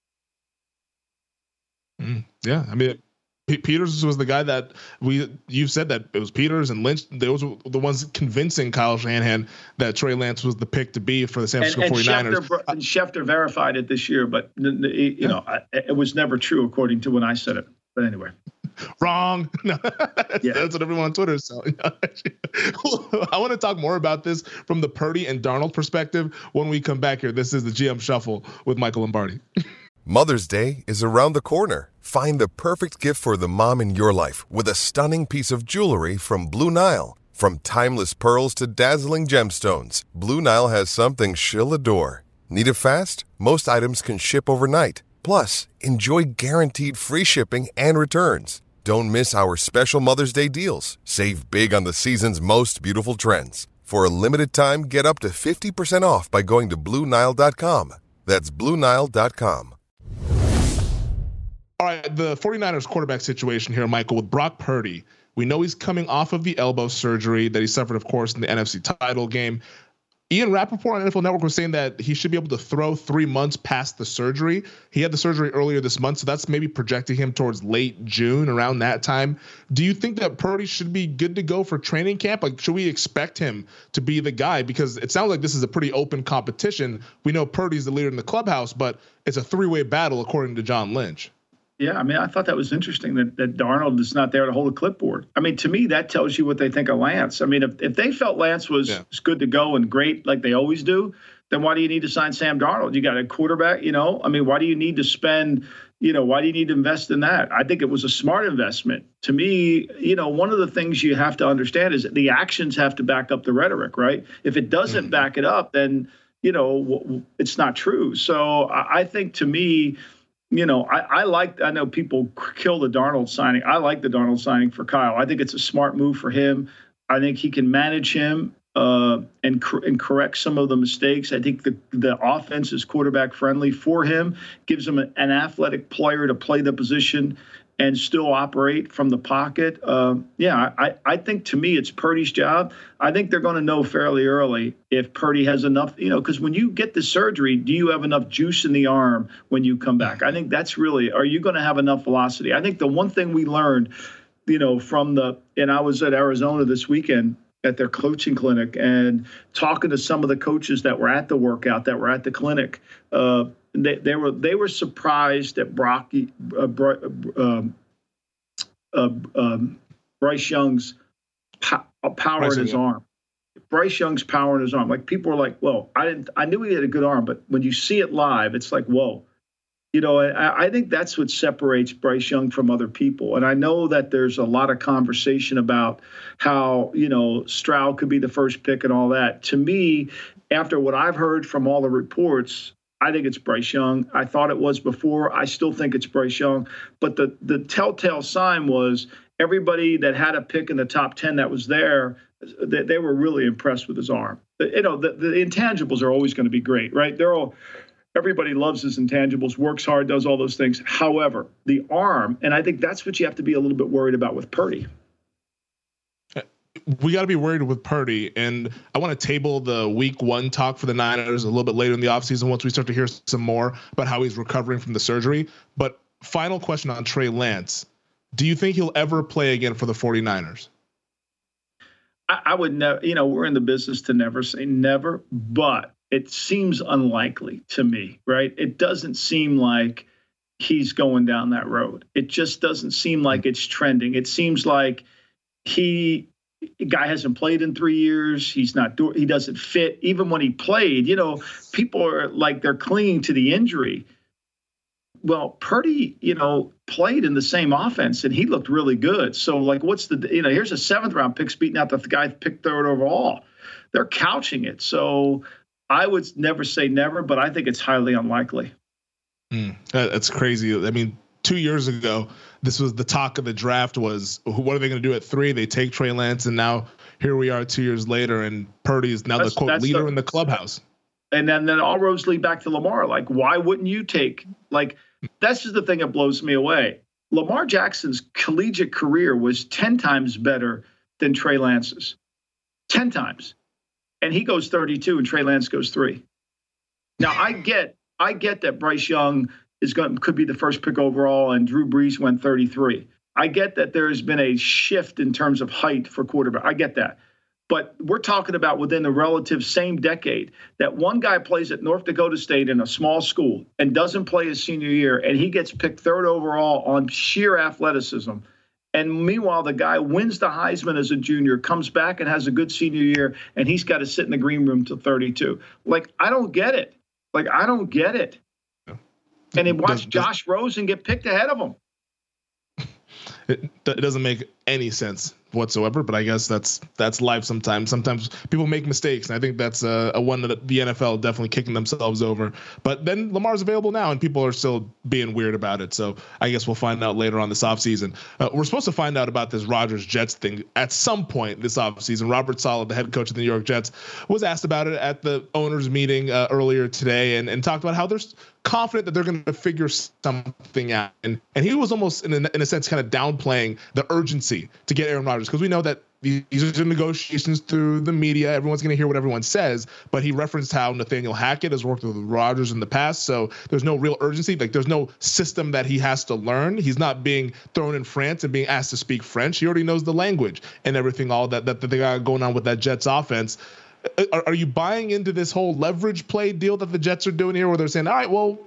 Mm, yeah, I mean, P- Peters was the guy that we you've said that it was Peters and Lynch. Those were the ones convincing Kyle Shanahan that Trey Lance was the pick to be for the San Francisco and, and forty-niners. Schefter, and Schefter verified it this year, but you yeah. know, I, it was never true according to when I said it. But anyway. Wrong. No, that's, yeah. that's what everyone on Twitter is saying. I want to talk more about this from the Purdy and Darnold perspective when we come back here. This is the G M Shuffle with Michael Lombardi. Mother's Day is around the corner. Find the perfect gift for the mom in your life with a stunning piece of jewelry from Blue Nile. From timeless pearls to dazzling gemstones, Blue Nile has something she'll adore. Need it fast? Most items can ship overnight. Plus, enjoy guaranteed free shipping and returns. Don't miss our special Mother's Day deals. Save big on the season's most beautiful trends. For a limited time, get up to fifty percent off by going to Blue Nile dot com. That's Blue Nile dot com. All right, the forty-niners quarterback situation here, Michael, with Brock Purdy. We know he's coming off of the elbow surgery that he suffered, of course, in the N F C title game. Ian Rappaport on N F L Network was saying that he should be able to throw three months past the surgery. He had the surgery earlier this month, so that's maybe projecting him towards late June, around that time. Do you think that Purdy should be good to go for training camp? Like, should we expect him to be the guy? Because it sounds like this is a pretty open competition. We know Purdy's the leader in the clubhouse, but it's a three-way battle, according to John Lynch. Yeah, I mean, I thought that was interesting that, that Darnold is not there to hold a clipboard. I mean, to me, that tells you what they think of Lance. I mean, if, if they felt Lance was, yeah. was good to go and great like they always do, then why do you need to sign Sam Darnold? You got a quarterback, you know? I mean, why do you need to spend, you know, why do you need to invest in that? I think it was a smart investment. To me, you know, one of the things you have to understand is that the actions have to back up the rhetoric, right? If it doesn't mm-hmm. back it up, then, you know, it's not true. So I, I think to me, You know, I, I like, I know people kill the Darnold signing. I like the Darnold signing for Kyle. I think it's a smart move for him. I think he can manage him uh, and cor- and correct some of the mistakes. I think the, the offense is quarterback friendly for him, gives him a, an athletic player to play the position and still operate from the pocket. Uh, yeah, I, I think to me it's Purdy's job. I think they're going to know fairly early if Purdy has enough, you know, because when you get the surgery, do you have enough juice in the arm when you come back? I think that's really, are you going to have enough velocity? I think the one thing we learned, you know, from the, and I was at Arizona this weekend at their coaching clinic and talking to some of the coaches that were at the workout, that were at the clinic, uh, They, they were they were surprised at Brock, uh, um, uh, um, Bryce Young's po- power Bryce in his Young. arm. Bryce Young's power in his arm. Like people were like, "Whoa!" I didn't. I knew he had a good arm, but when you see it live, it's like, "Whoa!" You know, I, I think that's what separates Bryce Young from other people. And I know that there's a lot of conversation about how, you know, Stroud could be the first pick and all that. To me, after what I've heard from all the reports, I think it's Bryce Young. I thought it was before. I still think it's Bryce Young. But the, the telltale sign was everybody that had a pick in the top ten that was there, they, they were really impressed with his arm. You know, the, the intangibles are always going to be great, right? They're all everybody loves his intangibles, works hard, does all those things. However, the arm, and I think that's what you have to be a little bit worried about with Purdy. We got to be worried with Purdy, and I want to table the week one talk for the Niners a little bit later in the offseason once we start to hear some more about how he's recovering from the surgery. But final question on Trey Lance. Do you think he'll ever play again for the forty-niners? I, I would never, you know, we're in the business to never say never, but it seems unlikely to me, right? It doesn't seem like he's going down that road. It just doesn't seem like it's trending. It seems like he... The guy hasn't played in three years. He's not doing, he doesn't fit. Even when he played, you know, people are like, they're clinging to the injury. Well, Purdy, you know, played in the same offense and he looked really good. So like, what's the, you know, here's a seventh round pick beating out the guy picked third overall. They're couching it. So I would never say never, but I think it's highly unlikely. Mm, that's crazy. I mean, two years ago, this was the talk of the draft was, what are they going to do at three? They take Trey Lance, and now here we are two years later, and Purdy is now that's, the quote leader the, in the clubhouse. And then, then all roads lead back to Lamar. Like, why wouldn't you take, like, that's just the thing that blows me away. Lamar Jackson's collegiate career was ten times better than Trey Lance's. ten times. And he goes thirty-two and Trey Lance goes three. Now, I get I get that Bryce Young is going could be the first pick overall and Drew Brees went thirty-three. I get that there has been a shift in terms of height for quarterback. I get that. But we're talking about within the relative same decade that one guy plays at North Dakota State in a small school and doesn't play his senior year, and he gets picked third overall on sheer athleticism. And meanwhile, the guy wins the Heisman as a junior, comes back and has a good senior year, and he's got to sit in the green room till thirty-two. Like, I don't get it. Like, I don't get it. And then watch Josh Rosen get picked ahead of him. It, it doesn't make any sense whatsoever, but I guess that's that's life sometimes. Sometimes people make mistakes, and I think that's a, a one that the N F L definitely kicking themselves over. But then Lamar's available now, and people are still being weird about it. So I guess we'll find out later on this offseason. Uh, we're supposed to find out about this Rodgers-Jets thing at some point this offseason. Robert Saleh, the head coach of the New York Jets, was asked about it at the owners' meeting uh, earlier today, and, and talked about how there's confident that they're going to figure something out. And and he was almost, in a, in a sense, kind of downplaying the urgency to get Aaron Rodgers, because we know that these are negotiations through the media. Everyone's going to hear what everyone says, but he referenced how Nathaniel Hackett has worked with Rodgers in the past, so there's no real urgency. Like, there's no system that he has to learn. He's not being thrown in France and being asked to speak French. He already knows the language and everything, all that, that, that they got going on with that Jets offense. Are, are you buying into this whole leverage play deal that the Jets are doing here, where they're saying, all right, well,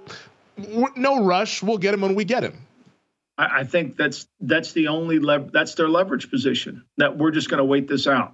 no rush, we'll get him when we get him? I think that's that's the only lev- that's their leverage position, that we're just going to wait this out.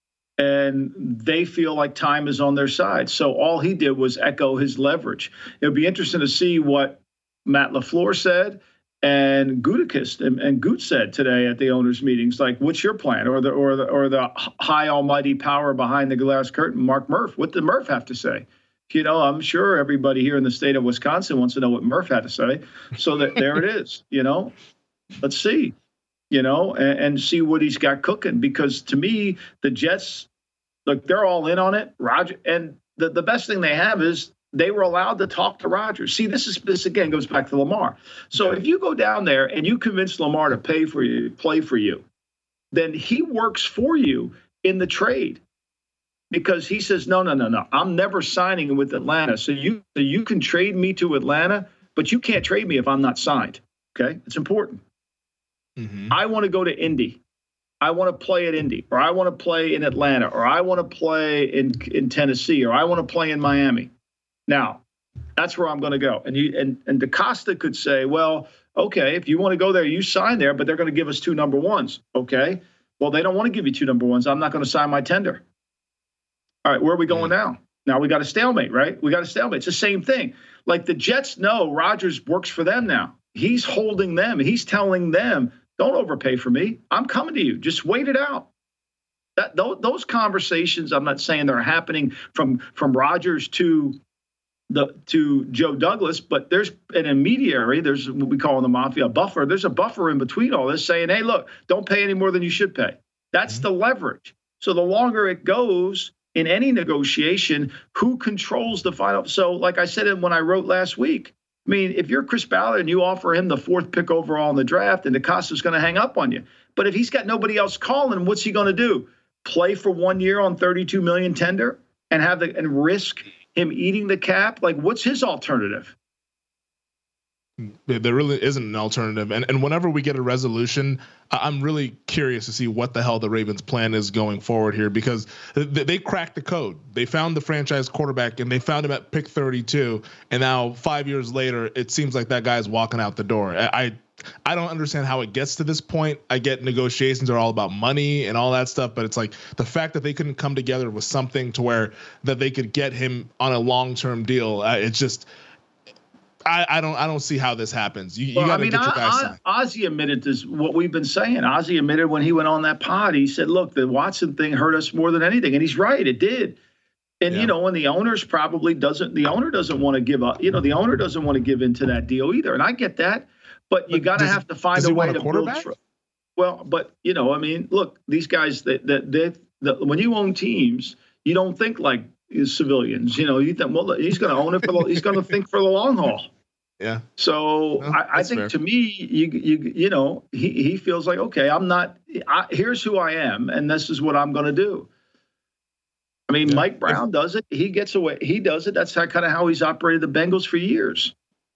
And they feel like time is on their side. So all he did was echo his leverage. It would be interesting to see what Matt LaFleur said and Gutekunst and, and Gut said today at the owners' meetings. Like, what's your plan? Or the or the or the high almighty power behind the glass curtain, Mark Murph. What did Murph have to say? You know, I'm sure everybody here in the state of Wisconsin wants to know what Murph had to say. So that there it is, you know, let's see, you know, and, and see what he's got cooking. Because to me, the Jets, look, they're all in on it. Roger. And the, the best thing they have is they were allowed to talk to Rodgers. See, this is this, again, goes back to Lamar. So if you go down there and you convince Lamar to pay for you, play for you, then he works for you in the trade. Because he says, no, no, no, no, I'm never signing with Atlanta. So you so you can trade me to Atlanta, but you can't trade me if I'm not signed. Okay? It's important. Mm-hmm. I want to go to Indy. I want to play at Indy, or I want to play in Atlanta, or I want to play in, in Tennessee, or I want to play in Miami. Now, that's where I'm going to go. And you and, and DaCosta could say, well, okay, if you want to go there, you sign there, but they're going to give us two number ones. Okay? Well, they don't want to give you two number ones. I'm not going to sign my tender. All right, where are we going now? Now we got a stalemate, right? We got a stalemate. It's the same thing. Like, the Jets know Rodgers works for them now. He's holding them. He's telling them, don't overpay for me. I'm coming to you. Just wait it out. That those conversations, I'm not saying they're happening from from Rodgers to the to Joe Douglas, but there's an intermediary. There's what we call in the mafia a buffer. There's a buffer in between all this, saying, hey, look, don't pay any more than you should pay. That's mm-hmm. the leverage. So the longer it goes in any negotiation, who controls the final? So like I said when I wrote last week, I mean, if you're Chris Ballard and you offer him the fourth pick overall in the draft, and DaCosta's going to hang up on you. But if he's got nobody else calling, what's he going to do? Play for one year on thirty-two million tender and have the and risk him eating the cap? Like, what's his alternative? There really isn't an alternative. And and whenever we get a resolution, I'm really curious to see what the hell the Ravens' plan is going forward here, because they cracked the code. They found the franchise quarterback, and they found him at pick thirty-two. And now five years later, it seems like that guy's walking out the door. I I don't understand how it gets to this point. I get negotiations are all about money and all that stuff, but it's like the fact that they couldn't come together with something to where that they could get him on a long-term deal. Uh, it's just. I, I don't I don't see how this happens. You, you well, got to I mean, get your guys signed. Ozzie admitted this, what we've been saying. Ozzie admitted when he went on that pod, he said, look, the Watson thing hurt us more than anything. And he's right, it did. And, Yeah. you know, and the owners probably doesn't, the owner doesn't want to give up, you know, the owner doesn't want to give into that deal either. And I get that, but you got to have to find a way to build. Tr- well, but, you know, I mean, look, these guys that, that, they, the, when you own teams, you don't think like civilians, you know, you think, well, he's going to own it for the, he's going to think for the long haul. Yeah. So well, I, I think fair. to me, you, you, you know, he, he feels like, okay, I'm not, I, here's who I am, and this is what I'm going to do. I mean, yeah. Mike Brown does it. He gets away. He does it. That's kind of how he's operated the Bengals for years.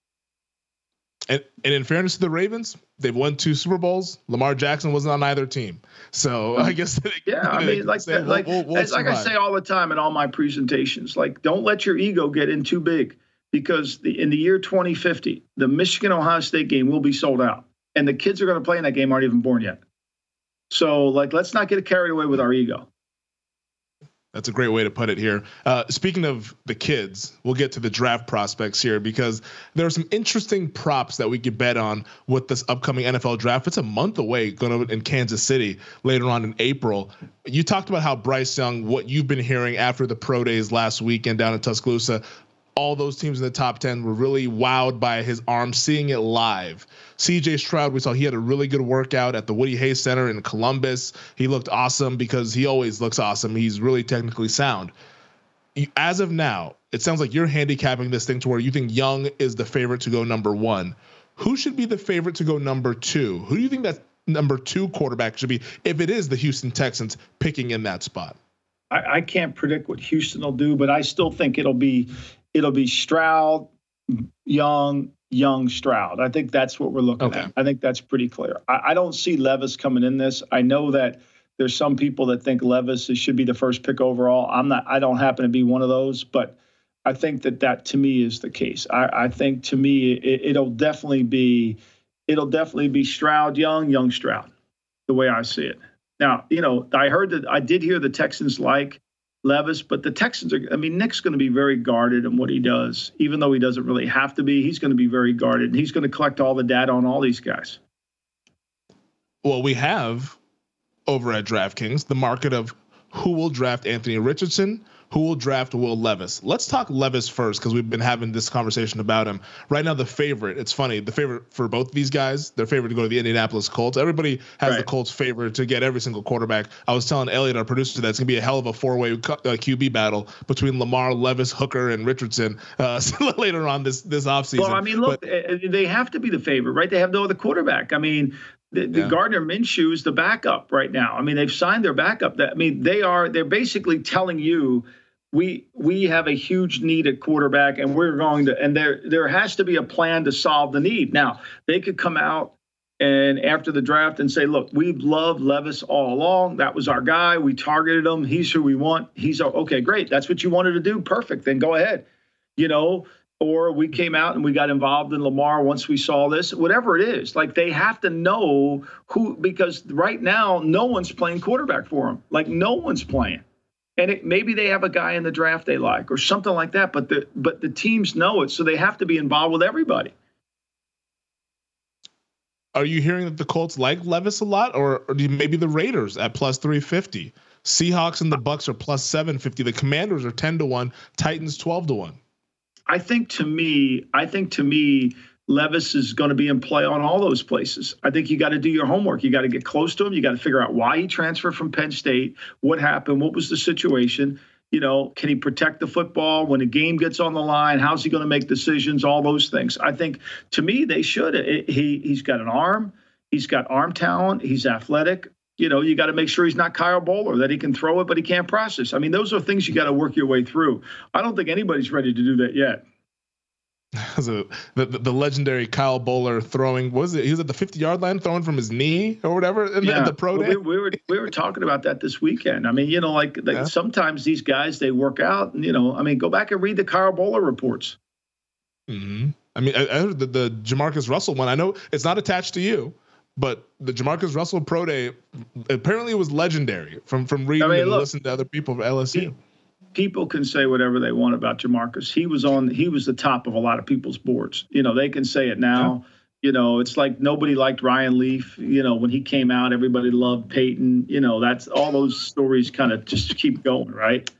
And, and in fairness to the Ravens, they've won two Super Bowls. Lamar Jackson wasn't on either team. So I guess. They, yeah, I mean, like, say, like, we'll, we'll, as, like I say all the time in all my presentations, like, don't let your ego get in too big, because the, in the year twenty fifty, the Michigan-Ohio State game will be sold out. And the kids are going to play in that game aren't even born yet. So, like, let's not get carried away with our ego. That's a great way to put it here. Uh, speaking of the kids, we'll get to the draft prospects here, because there are some interesting props that we could bet on with this upcoming N F L draft. It's a month away, going to in Kansas City later on in April. You talked about how Bryce Young, what you've been hearing after the pro days last weekend down in Tuscaloosa, all those teams in the top ten were really wowed by his arm, seeing it live. C J Stroud, we saw he had a really good workout at the Woody Hayes Center in Columbus. He looked awesome, because he always looks awesome. He's really technically sound. As of now, it sounds like you're handicapping this thing to where you think Young is the favorite to go number one. Who should be the favorite to go number two? Who do you think that number two quarterback should be, if it is the Houston Texans picking in that spot? I, I can't predict what Houston will do, but I still think it'll be it'll be Stroud, Young, Young, Stroud. I think that's what we're looking okay. at. I think that's pretty clear. I, I don't see Levis coming in this. I know that there's some people that think Levis should be the first pick overall. I'm not. I don't happen to be one of those, but I think that that to me is the case. I, I think to me it, it'll definitely be it'll definitely be Stroud, Young, Young, Stroud, the way I see it. Now, you know, I heard that I did hear the Texans like Levis, but the Texans are, I mean, Nick's going to be very guarded in what he does, even though he doesn't really have to be. He's going to be very guarded, and he's going to collect all the data on all these guys. Well, we have over at DraftKings the market of who will draft Anthony Richardson, who will draft Will Levis. Let's talk Levis first, because we've been having this conversation about him. Right now, the favorite, it's funny, the favorite for both of these guys, their favorite to go to the Indianapolis Colts. Everybody has right. the Colts favorite to get every single quarterback. I was telling Elliot, our producer, that it's going to be a hell of a four-way uh, Q B battle between Lamar, Levis, Hooker, and Richardson uh, later on this, this offseason. Well, I mean, look, but, they have to be the favorite, right? They have no other quarterback. I mean, The, the yeah. Gardner Minshew is the backup right now. I mean, they've signed their backup. That I mean, they are they're basically telling you we we have a huge need at quarterback, and we're going to and there there has to be a plan to solve the need. Now, they could come out and after the draft and say, look, we've loved Levis all along. That was our guy. We targeted him. He's who we want. He's okay, great. That's what you wanted to do. Perfect. Then go ahead. You know. Or we came out and we got involved in Lamar once we saw this, whatever it is. Like, they have to know who, because right now no one's playing quarterback for them. Like, no one's playing. And it, maybe they have a guy in the draft they like or something like that, but the but the teams know it, so they have to be involved with everybody. Are you hearing that the Colts like Levis a lot, or, or maybe the Raiders at plus three fifty? Seahawks and the Bucks are plus seven fifty. The Commanders are ten to one, Titans twelve to one. I think to me, I think to me, Levis is going to be in play on all those places. I think you got to do your homework. You got to get close to him. You got to figure out why he transferred from Penn State, what happened, what was the situation. You know, can he protect the football when a game gets on the line? How's he going to make decisions? All those things. I think to me, they should. It, he he's got an arm. He's got arm talent. He's athletic. You know, you got to make sure he's not Kyle Bowler, that he can throw it, but he can't process. I mean, those are things you got to work your way through. I don't think anybody's ready to do that yet. So the, the the legendary Kyle Bowler throwing, what was it? He was at the fifty yard line throwing from his knee or whatever in, yeah. the, in the pro day. We, we were we were talking about that this weekend. I mean, you know, like, like yeah. sometimes these guys, they work out, and you know, I mean, go back and read the Kyle Bowler reports. Mm-hmm. I mean, I, I heard the, the Jamarcus Russell one. I know it's not attached to you, but the Jamarcus Russell pro day apparently was legendary from from reading I mean, and look, listening to other people from L S U. He, people can say whatever they want about Jamarcus. He was on, he was the top of a lot of people's boards. You know, they can say it now. Yeah. You know, it's like nobody liked Ryan Leaf. You know, when he came out, everybody loved Peyton. You know, that's all those stories kind of just keep going, right?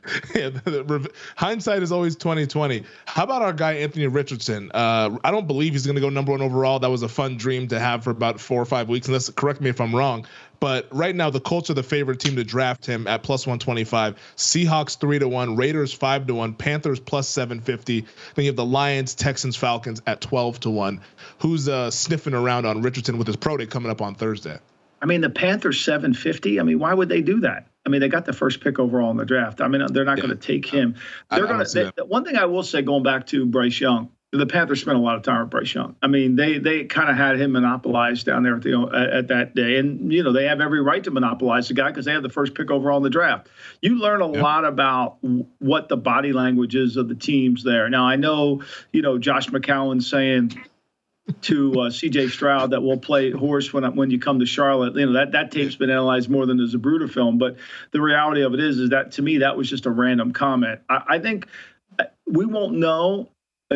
Yeah, the, the, hindsight is always twenty twenty. How about our guy Anthony Richardson? Uh, I don't believe he's going to go number one overall. That was a fun dream to have for about four or five weeks. Unless, correct me if I'm wrong, but right now the Colts are the favorite team to draft him at plus one twenty-five. Seahawks three to one, Raiders five to one, Panthers plus seven fifty. Then you have the Lions, Texans, Falcons at twelve to one. Who's uh, sniffing around on Richardson with his pro day coming up on Thursday? I mean, the Panthers seven fifty. I mean, why would they do that? I mean, they got the first pick overall in the draft. I mean, they're not yeah. going to take him. They're going to. One thing I will say, going back to Bryce Young, the Panthers spent a lot of time with Bryce Young. I mean, they they kind of had him monopolized down there at, the, at, at that day, and you know they have every right to monopolize the guy because they have the first pick overall in the draft. You learn a yeah. lot about what the body language is of the teams there. Now, I know you know Josh McCown saying to uh, C J Stroud that we'll play horse when when you come to Charlotte. You know that that tape's been analyzed more than the Zapruder film, but the reality of it is is that to me that was just a random comment. I, I think we won't know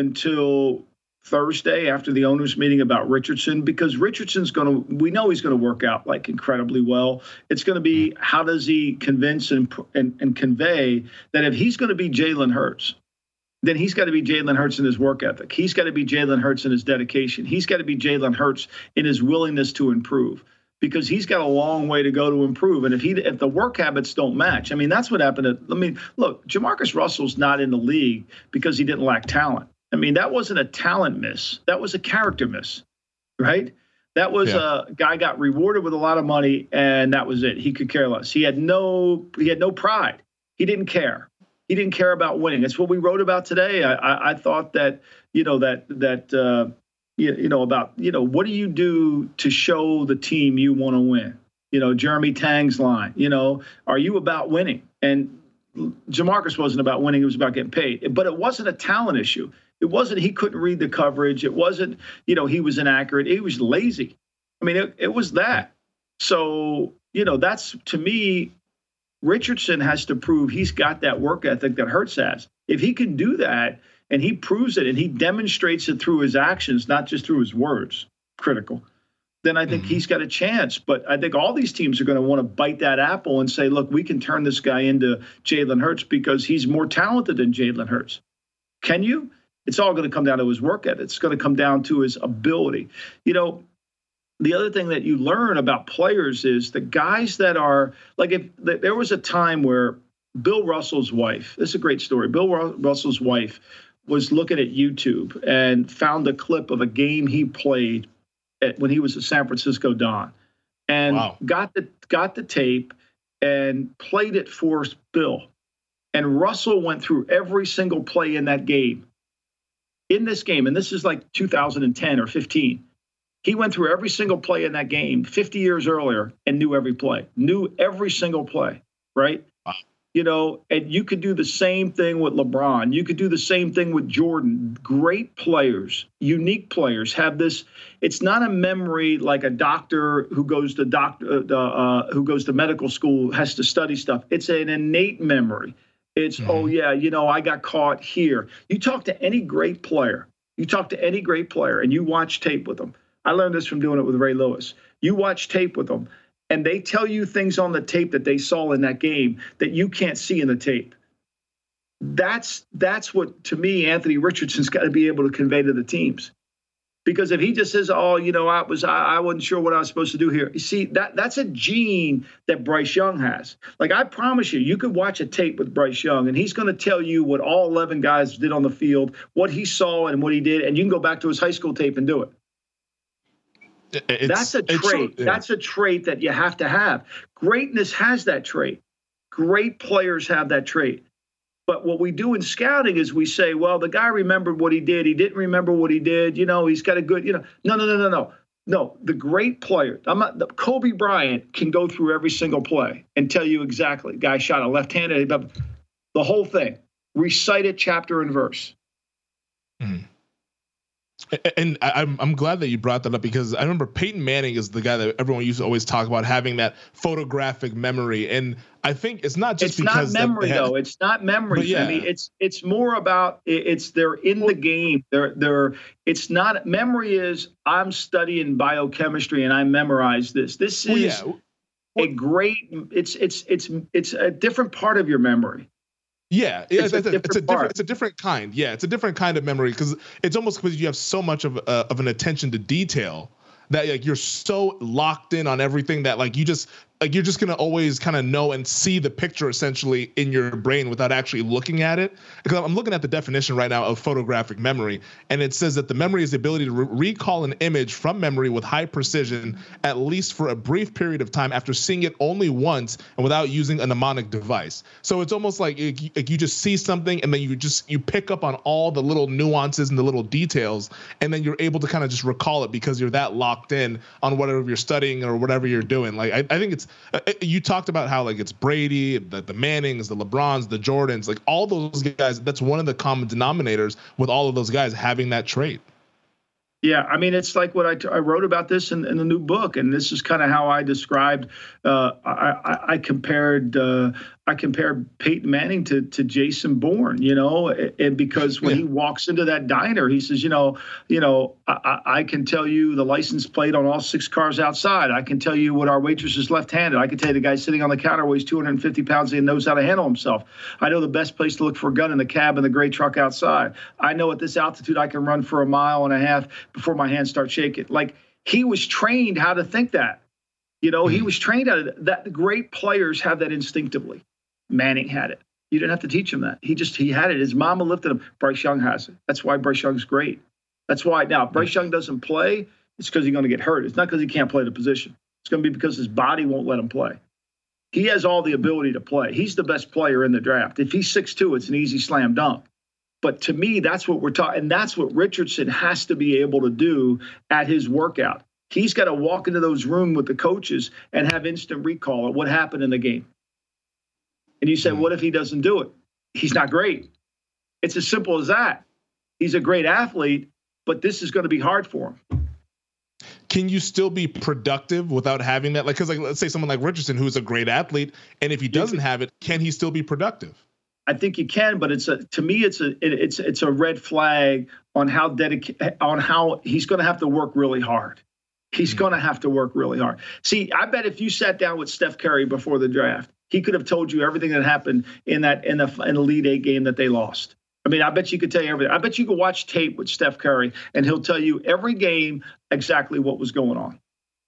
until Thursday after the owners meeting about Richardson, because Richardson's going to, we know he's going to work out like incredibly well. It's going to be how does he convince and and, and convey that if he's going to be Jalen Hurts, then he's got to be Jalen Hurts in his work ethic. He's got to be Jalen Hurts in his dedication. He's got to be Jalen Hurts in his willingness to improve, because he's got a long way to go to improve. And if he, if the work habits don't match, I mean, that's what happened. At, I mean, look, Jamarcus Russell's not in the league because he didn't lack talent. I mean, that wasn't a talent miss. That was a character miss, right? That was yeah. a guy got rewarded with a lot of money, and that was it. He could care less. He had no, he had no pride. He didn't care. He didn't care about winning. It's what we wrote about today. I, I, I thought that, you know, that, that, uh, you, you know, about, you know, what do you do to show the team you want to win? You know, Jeremy Tang's line, you know, are you about winning? And Jamarcus wasn't about winning. It was about getting paid. But it wasn't a talent issue. It wasn't he couldn't read the coverage. It wasn't, you know, he was inaccurate. He was lazy. I mean, it, it was that. So, you know, that's, to me, Richardson has to prove he's got that work ethic that Hurts has. If he can do that and he proves it and he demonstrates it through his actions, not just through his words, critical, then I think mm-hmm. he's got a chance. But I think all these teams are going to want to bite that apple and say, look, we can turn this guy into Jalen Hurts because he's more talented than Jalen Hurts. Can you? It's all going to come down to his work ethic. It's going to come down to his ability. You know, the other thing that you learn about players is the guys that are like, if there was a time where Bill Russell's wife, this is a great story. Bill Russell's wife was looking at YouTube and found a clip of a game he played at, when he was a San Francisco Don, and wow. got the got the tape and played it for Bill. And Russell went through every single play in that game. In this game, and this is like two thousand ten or fifteen, he went through every single play in that game fifty years earlier and knew every play, knew every single play, right? Wow. You know, and you could do the same thing with LeBron. You could do the same thing with Jordan. Great players, unique players have this. It's not a memory like a doctor who goes to doctor uh, uh, who goes to medical school has to study stuff. It's an innate memory. It's, mm-hmm. oh, yeah, you know, I got caught here. You talk to any great player. You talk to any great player and you watch tape with them. I learned this from doing it with Ray Lewis. You watch tape with them, and they tell you things on the tape that they saw in that game that you can't see in the tape. That's that's what, to me, Anthony Richardson's got to be able to convey to the teams. Because if he just says, oh, you know, I was I, I wasn't sure what I was supposed to do here. You see, that that's a gene that Bryce Young has. Like, I promise you, you could watch a tape with Bryce Young, and he's going to tell you what all eleven guys did on the field, what he saw and what he did, and you can go back to his high school tape and do it. It's, that's a trait. Yeah. That's a trait that you have to have. Greatness has that trait. Great players have that trait. But what we do in scouting is we say, well, the guy remembered what he did. He didn't remember what he did. You know, he's got a good, you know, no, no, no, no, no. No, the great player, I'm not, the, Kobe Bryant can go through every single play and tell you exactly. Guy shot a left-handed, the whole thing. Recite it chapter and verse. Mm. And I'm I'm glad that you brought that up, because I remember Peyton Manning is the guy that everyone used to always talk about having that photographic memory, and I think it's not just it's because not memory had, though. It's not memory. Yeah. I mean, it's it's more about it's they're in the game. They're they're. It's not memory. Is I'm studying biochemistry and I memorize this. This is well, yeah. well, a great. It's it's it's it's a different part of your memory. Yeah, it's, it's, a, it's, a, it's a part. different it's a different kind. Yeah, it's a different kind of memory because it's almost because you have so much of uh, of an attention to detail that like you're so locked in on everything that like you just like you're just gonna always kind of know and see the picture essentially in your brain without actually looking at it. Because I'm looking at the definition right now of photographic memory, and it says that the memory is the ability to re- recall an image from memory with high precision, at least for a brief period of time after seeing it only once and without using a mnemonic device. So it's almost like, it, like you just see something and then you just you pick up on all the little nuances and the little details, and then you're able to kind of just recall it because you're that locked in on whatever you're studying or whatever you're doing. Like I, I think it's you talked about how like it's Brady, the, the Mannings, the LeBrons, the Jordans, like all those guys. That's one of the common denominators with all of those guys having that trait. Yeah, I mean, it's like what I, t- I wrote about this in, in the new book, and this is kind of how I described. Uh, I, I, I compared uh, I compared Peyton Manning to to Jason Bourne, you know, and because when yeah. he walks into that diner, he says, you know, you know, I, I can tell you the license plate on all six cars outside. I can tell you what our waitress is left-handed. I can tell you the guy sitting on the counter weighs two hundred fifty pounds and knows how to handle himself. I know the best place to look for a gun in the cab in the gray truck outside. I know at this altitude I can run for a mile and a half before my hands start shaking. Like he was trained how to think that, you know, mm-hmm. he was trained how to that. Great players have that instinctively. Manning had it. You didn't have to teach him that. He just, he had it. His mama lifted him. Bryce Young has it. That's why Bryce Young's great. That's why now if Bryce Young doesn't play, it's because he's going to get hurt. It's not because he can't play the position. It's going to be because his body won't let him play. He has all the ability to play. He's the best player in the draft. If he's six two, it's an easy slam dunk. But to me, that's what we're talking, and that's what Richardson has to be able to do at his workout. He's got to walk into those rooms with the coaches and have instant recall of what happened in the game. And you say, what if he doesn't do it? He's not great. It's as simple as that. He's a great athlete, but this is going to be hard for him. Can you still be productive without having that? Like, because like, let's say someone like Richardson, who's a great athlete, and if he doesn't have it, can he still be productive? I think you can, but it's a to me it's a it, it's it's a red flag on how dedicated on how he's going to have to work really hard. He's mm-hmm. going to have to work really hard. See, I bet if you sat down with Steph Curry before the draft, he could have told you everything that happened in that in the in the Elite Eight game that they lost. I mean, I bet you could tell you everything. I bet you could watch tape with Steph Curry, and he'll tell you every game exactly what was going on.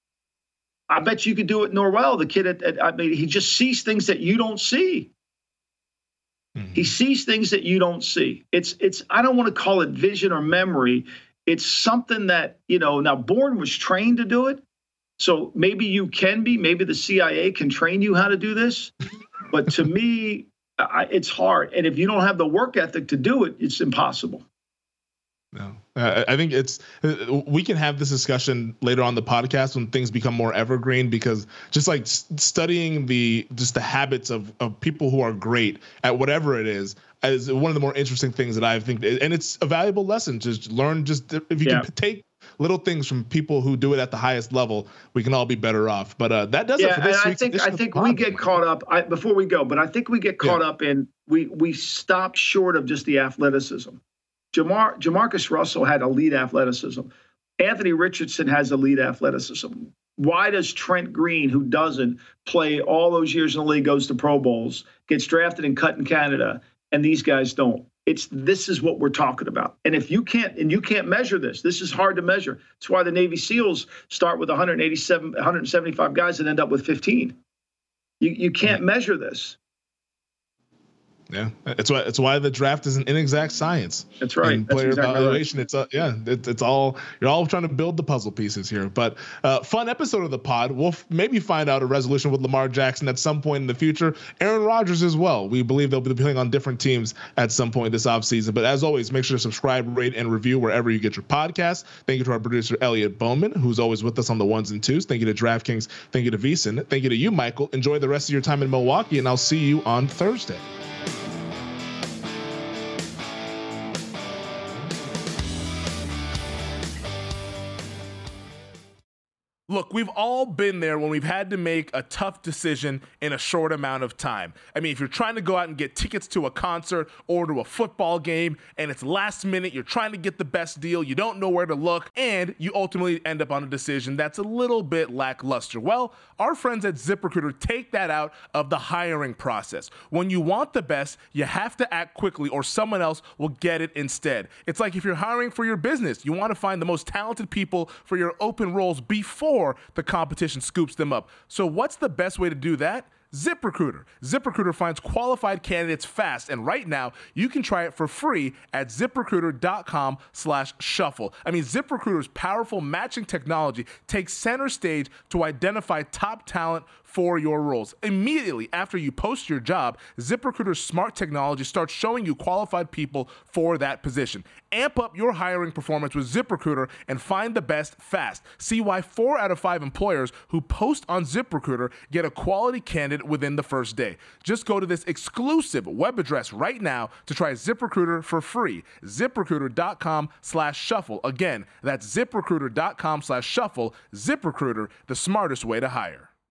I bet you could do it Norwell, the kid. At, at I mean, he just sees things that you don't see. Mm-hmm. He sees things that you don't see. It's it's. I don't want to call it vision or memory. It's something that, you know. Now, Bourne was trained to do it. So maybe you can be, maybe the C I A can train you how to do this. But to me, I, it's hard. And if you don't have the work ethic to do it, it's impossible. No, uh, I think it's, uh, we can have this discussion later on the podcast when things become more evergreen, because just like s- studying the, just the habits of, of people who are great at whatever it is, is one of the more interesting things that I think, and it's a valuable lesson. Just learn, just if you yeah. can take little things from people who do it at the highest level, we can all be better off. But uh, that does yeah, it for this and I week's think I think we get caught up I, before we go, but I think we get caught yeah. up in we we stop short of just the athleticism. Jamar Jamarcus Russell had elite athleticism. Anthony Richardson has elite athleticism. Why does Trent Green, who doesn't play all those years in the league, goes to Pro Bowls, gets drafted and cut in Canada, and these guys don't? It's this is what we're talking about. And if you can't, and you can't measure this, this is hard to measure. That's why the Navy SEALs start with one hundred eighty-seven, one hundred seventy-five guys and end up with fifteen. You you can't measure this. Yeah, it's why it's why the draft is an inexact science. That's right. And player That's exactly evaluation. Right. It's uh, yeah, it, it's all you're all trying to build the puzzle pieces here. But uh, fun episode of the pod. We'll f- maybe find out a resolution with Lamar Jackson at some point in the future. Aaron Rodgers as well. We believe they'll be playing on different teams at some point this offseason. But as always, make sure to subscribe, rate, and review wherever you get your podcasts. Thank you to our producer Elliot Bowman, who's always with us on the ones and twos. Thank you to DraftKings. Thank you to VSiN. Thank you to you, Michael. Enjoy the rest of your time in Milwaukee, and I'll see you on Thursday. Look, we've all been there when we've had to make a tough decision in a short amount of time. I mean, if you're trying to go out and get tickets to a concert or to a football game and it's last minute, you're trying to get the best deal, you don't know where to look, and you ultimately end up on a decision that's a little bit lackluster. Well, our friends at ZipRecruiter take that out of the hiring process. When you want the best, you have to act quickly or someone else will get it instead. It's like if you're hiring for your business, you want to find the most talented people for your open roles before the competition scoops them up. So what's the best way to do that? ZipRecruiter. ZipRecruiter finds qualified candidates fast, and right now you can try it for free at ZipRecruiter.com slash shuffle. I mean, ZipRecruiter's powerful matching technology takes center stage to identify top talent for your roles. Immediately after you post your job, ZipRecruiter's smart technology starts showing you qualified people for that position. Amp up your hiring performance with ZipRecruiter and find the best fast. See why four out of five employers who post on ZipRecruiter get a quality candidate within the first day. Just go to this exclusive web address right now to try ZipRecruiter for free. ZipRecruiter.com slash shuffle. Again, that's ZipRecruiter.com slash shuffle. ZipRecruiter, the smartest way to hire.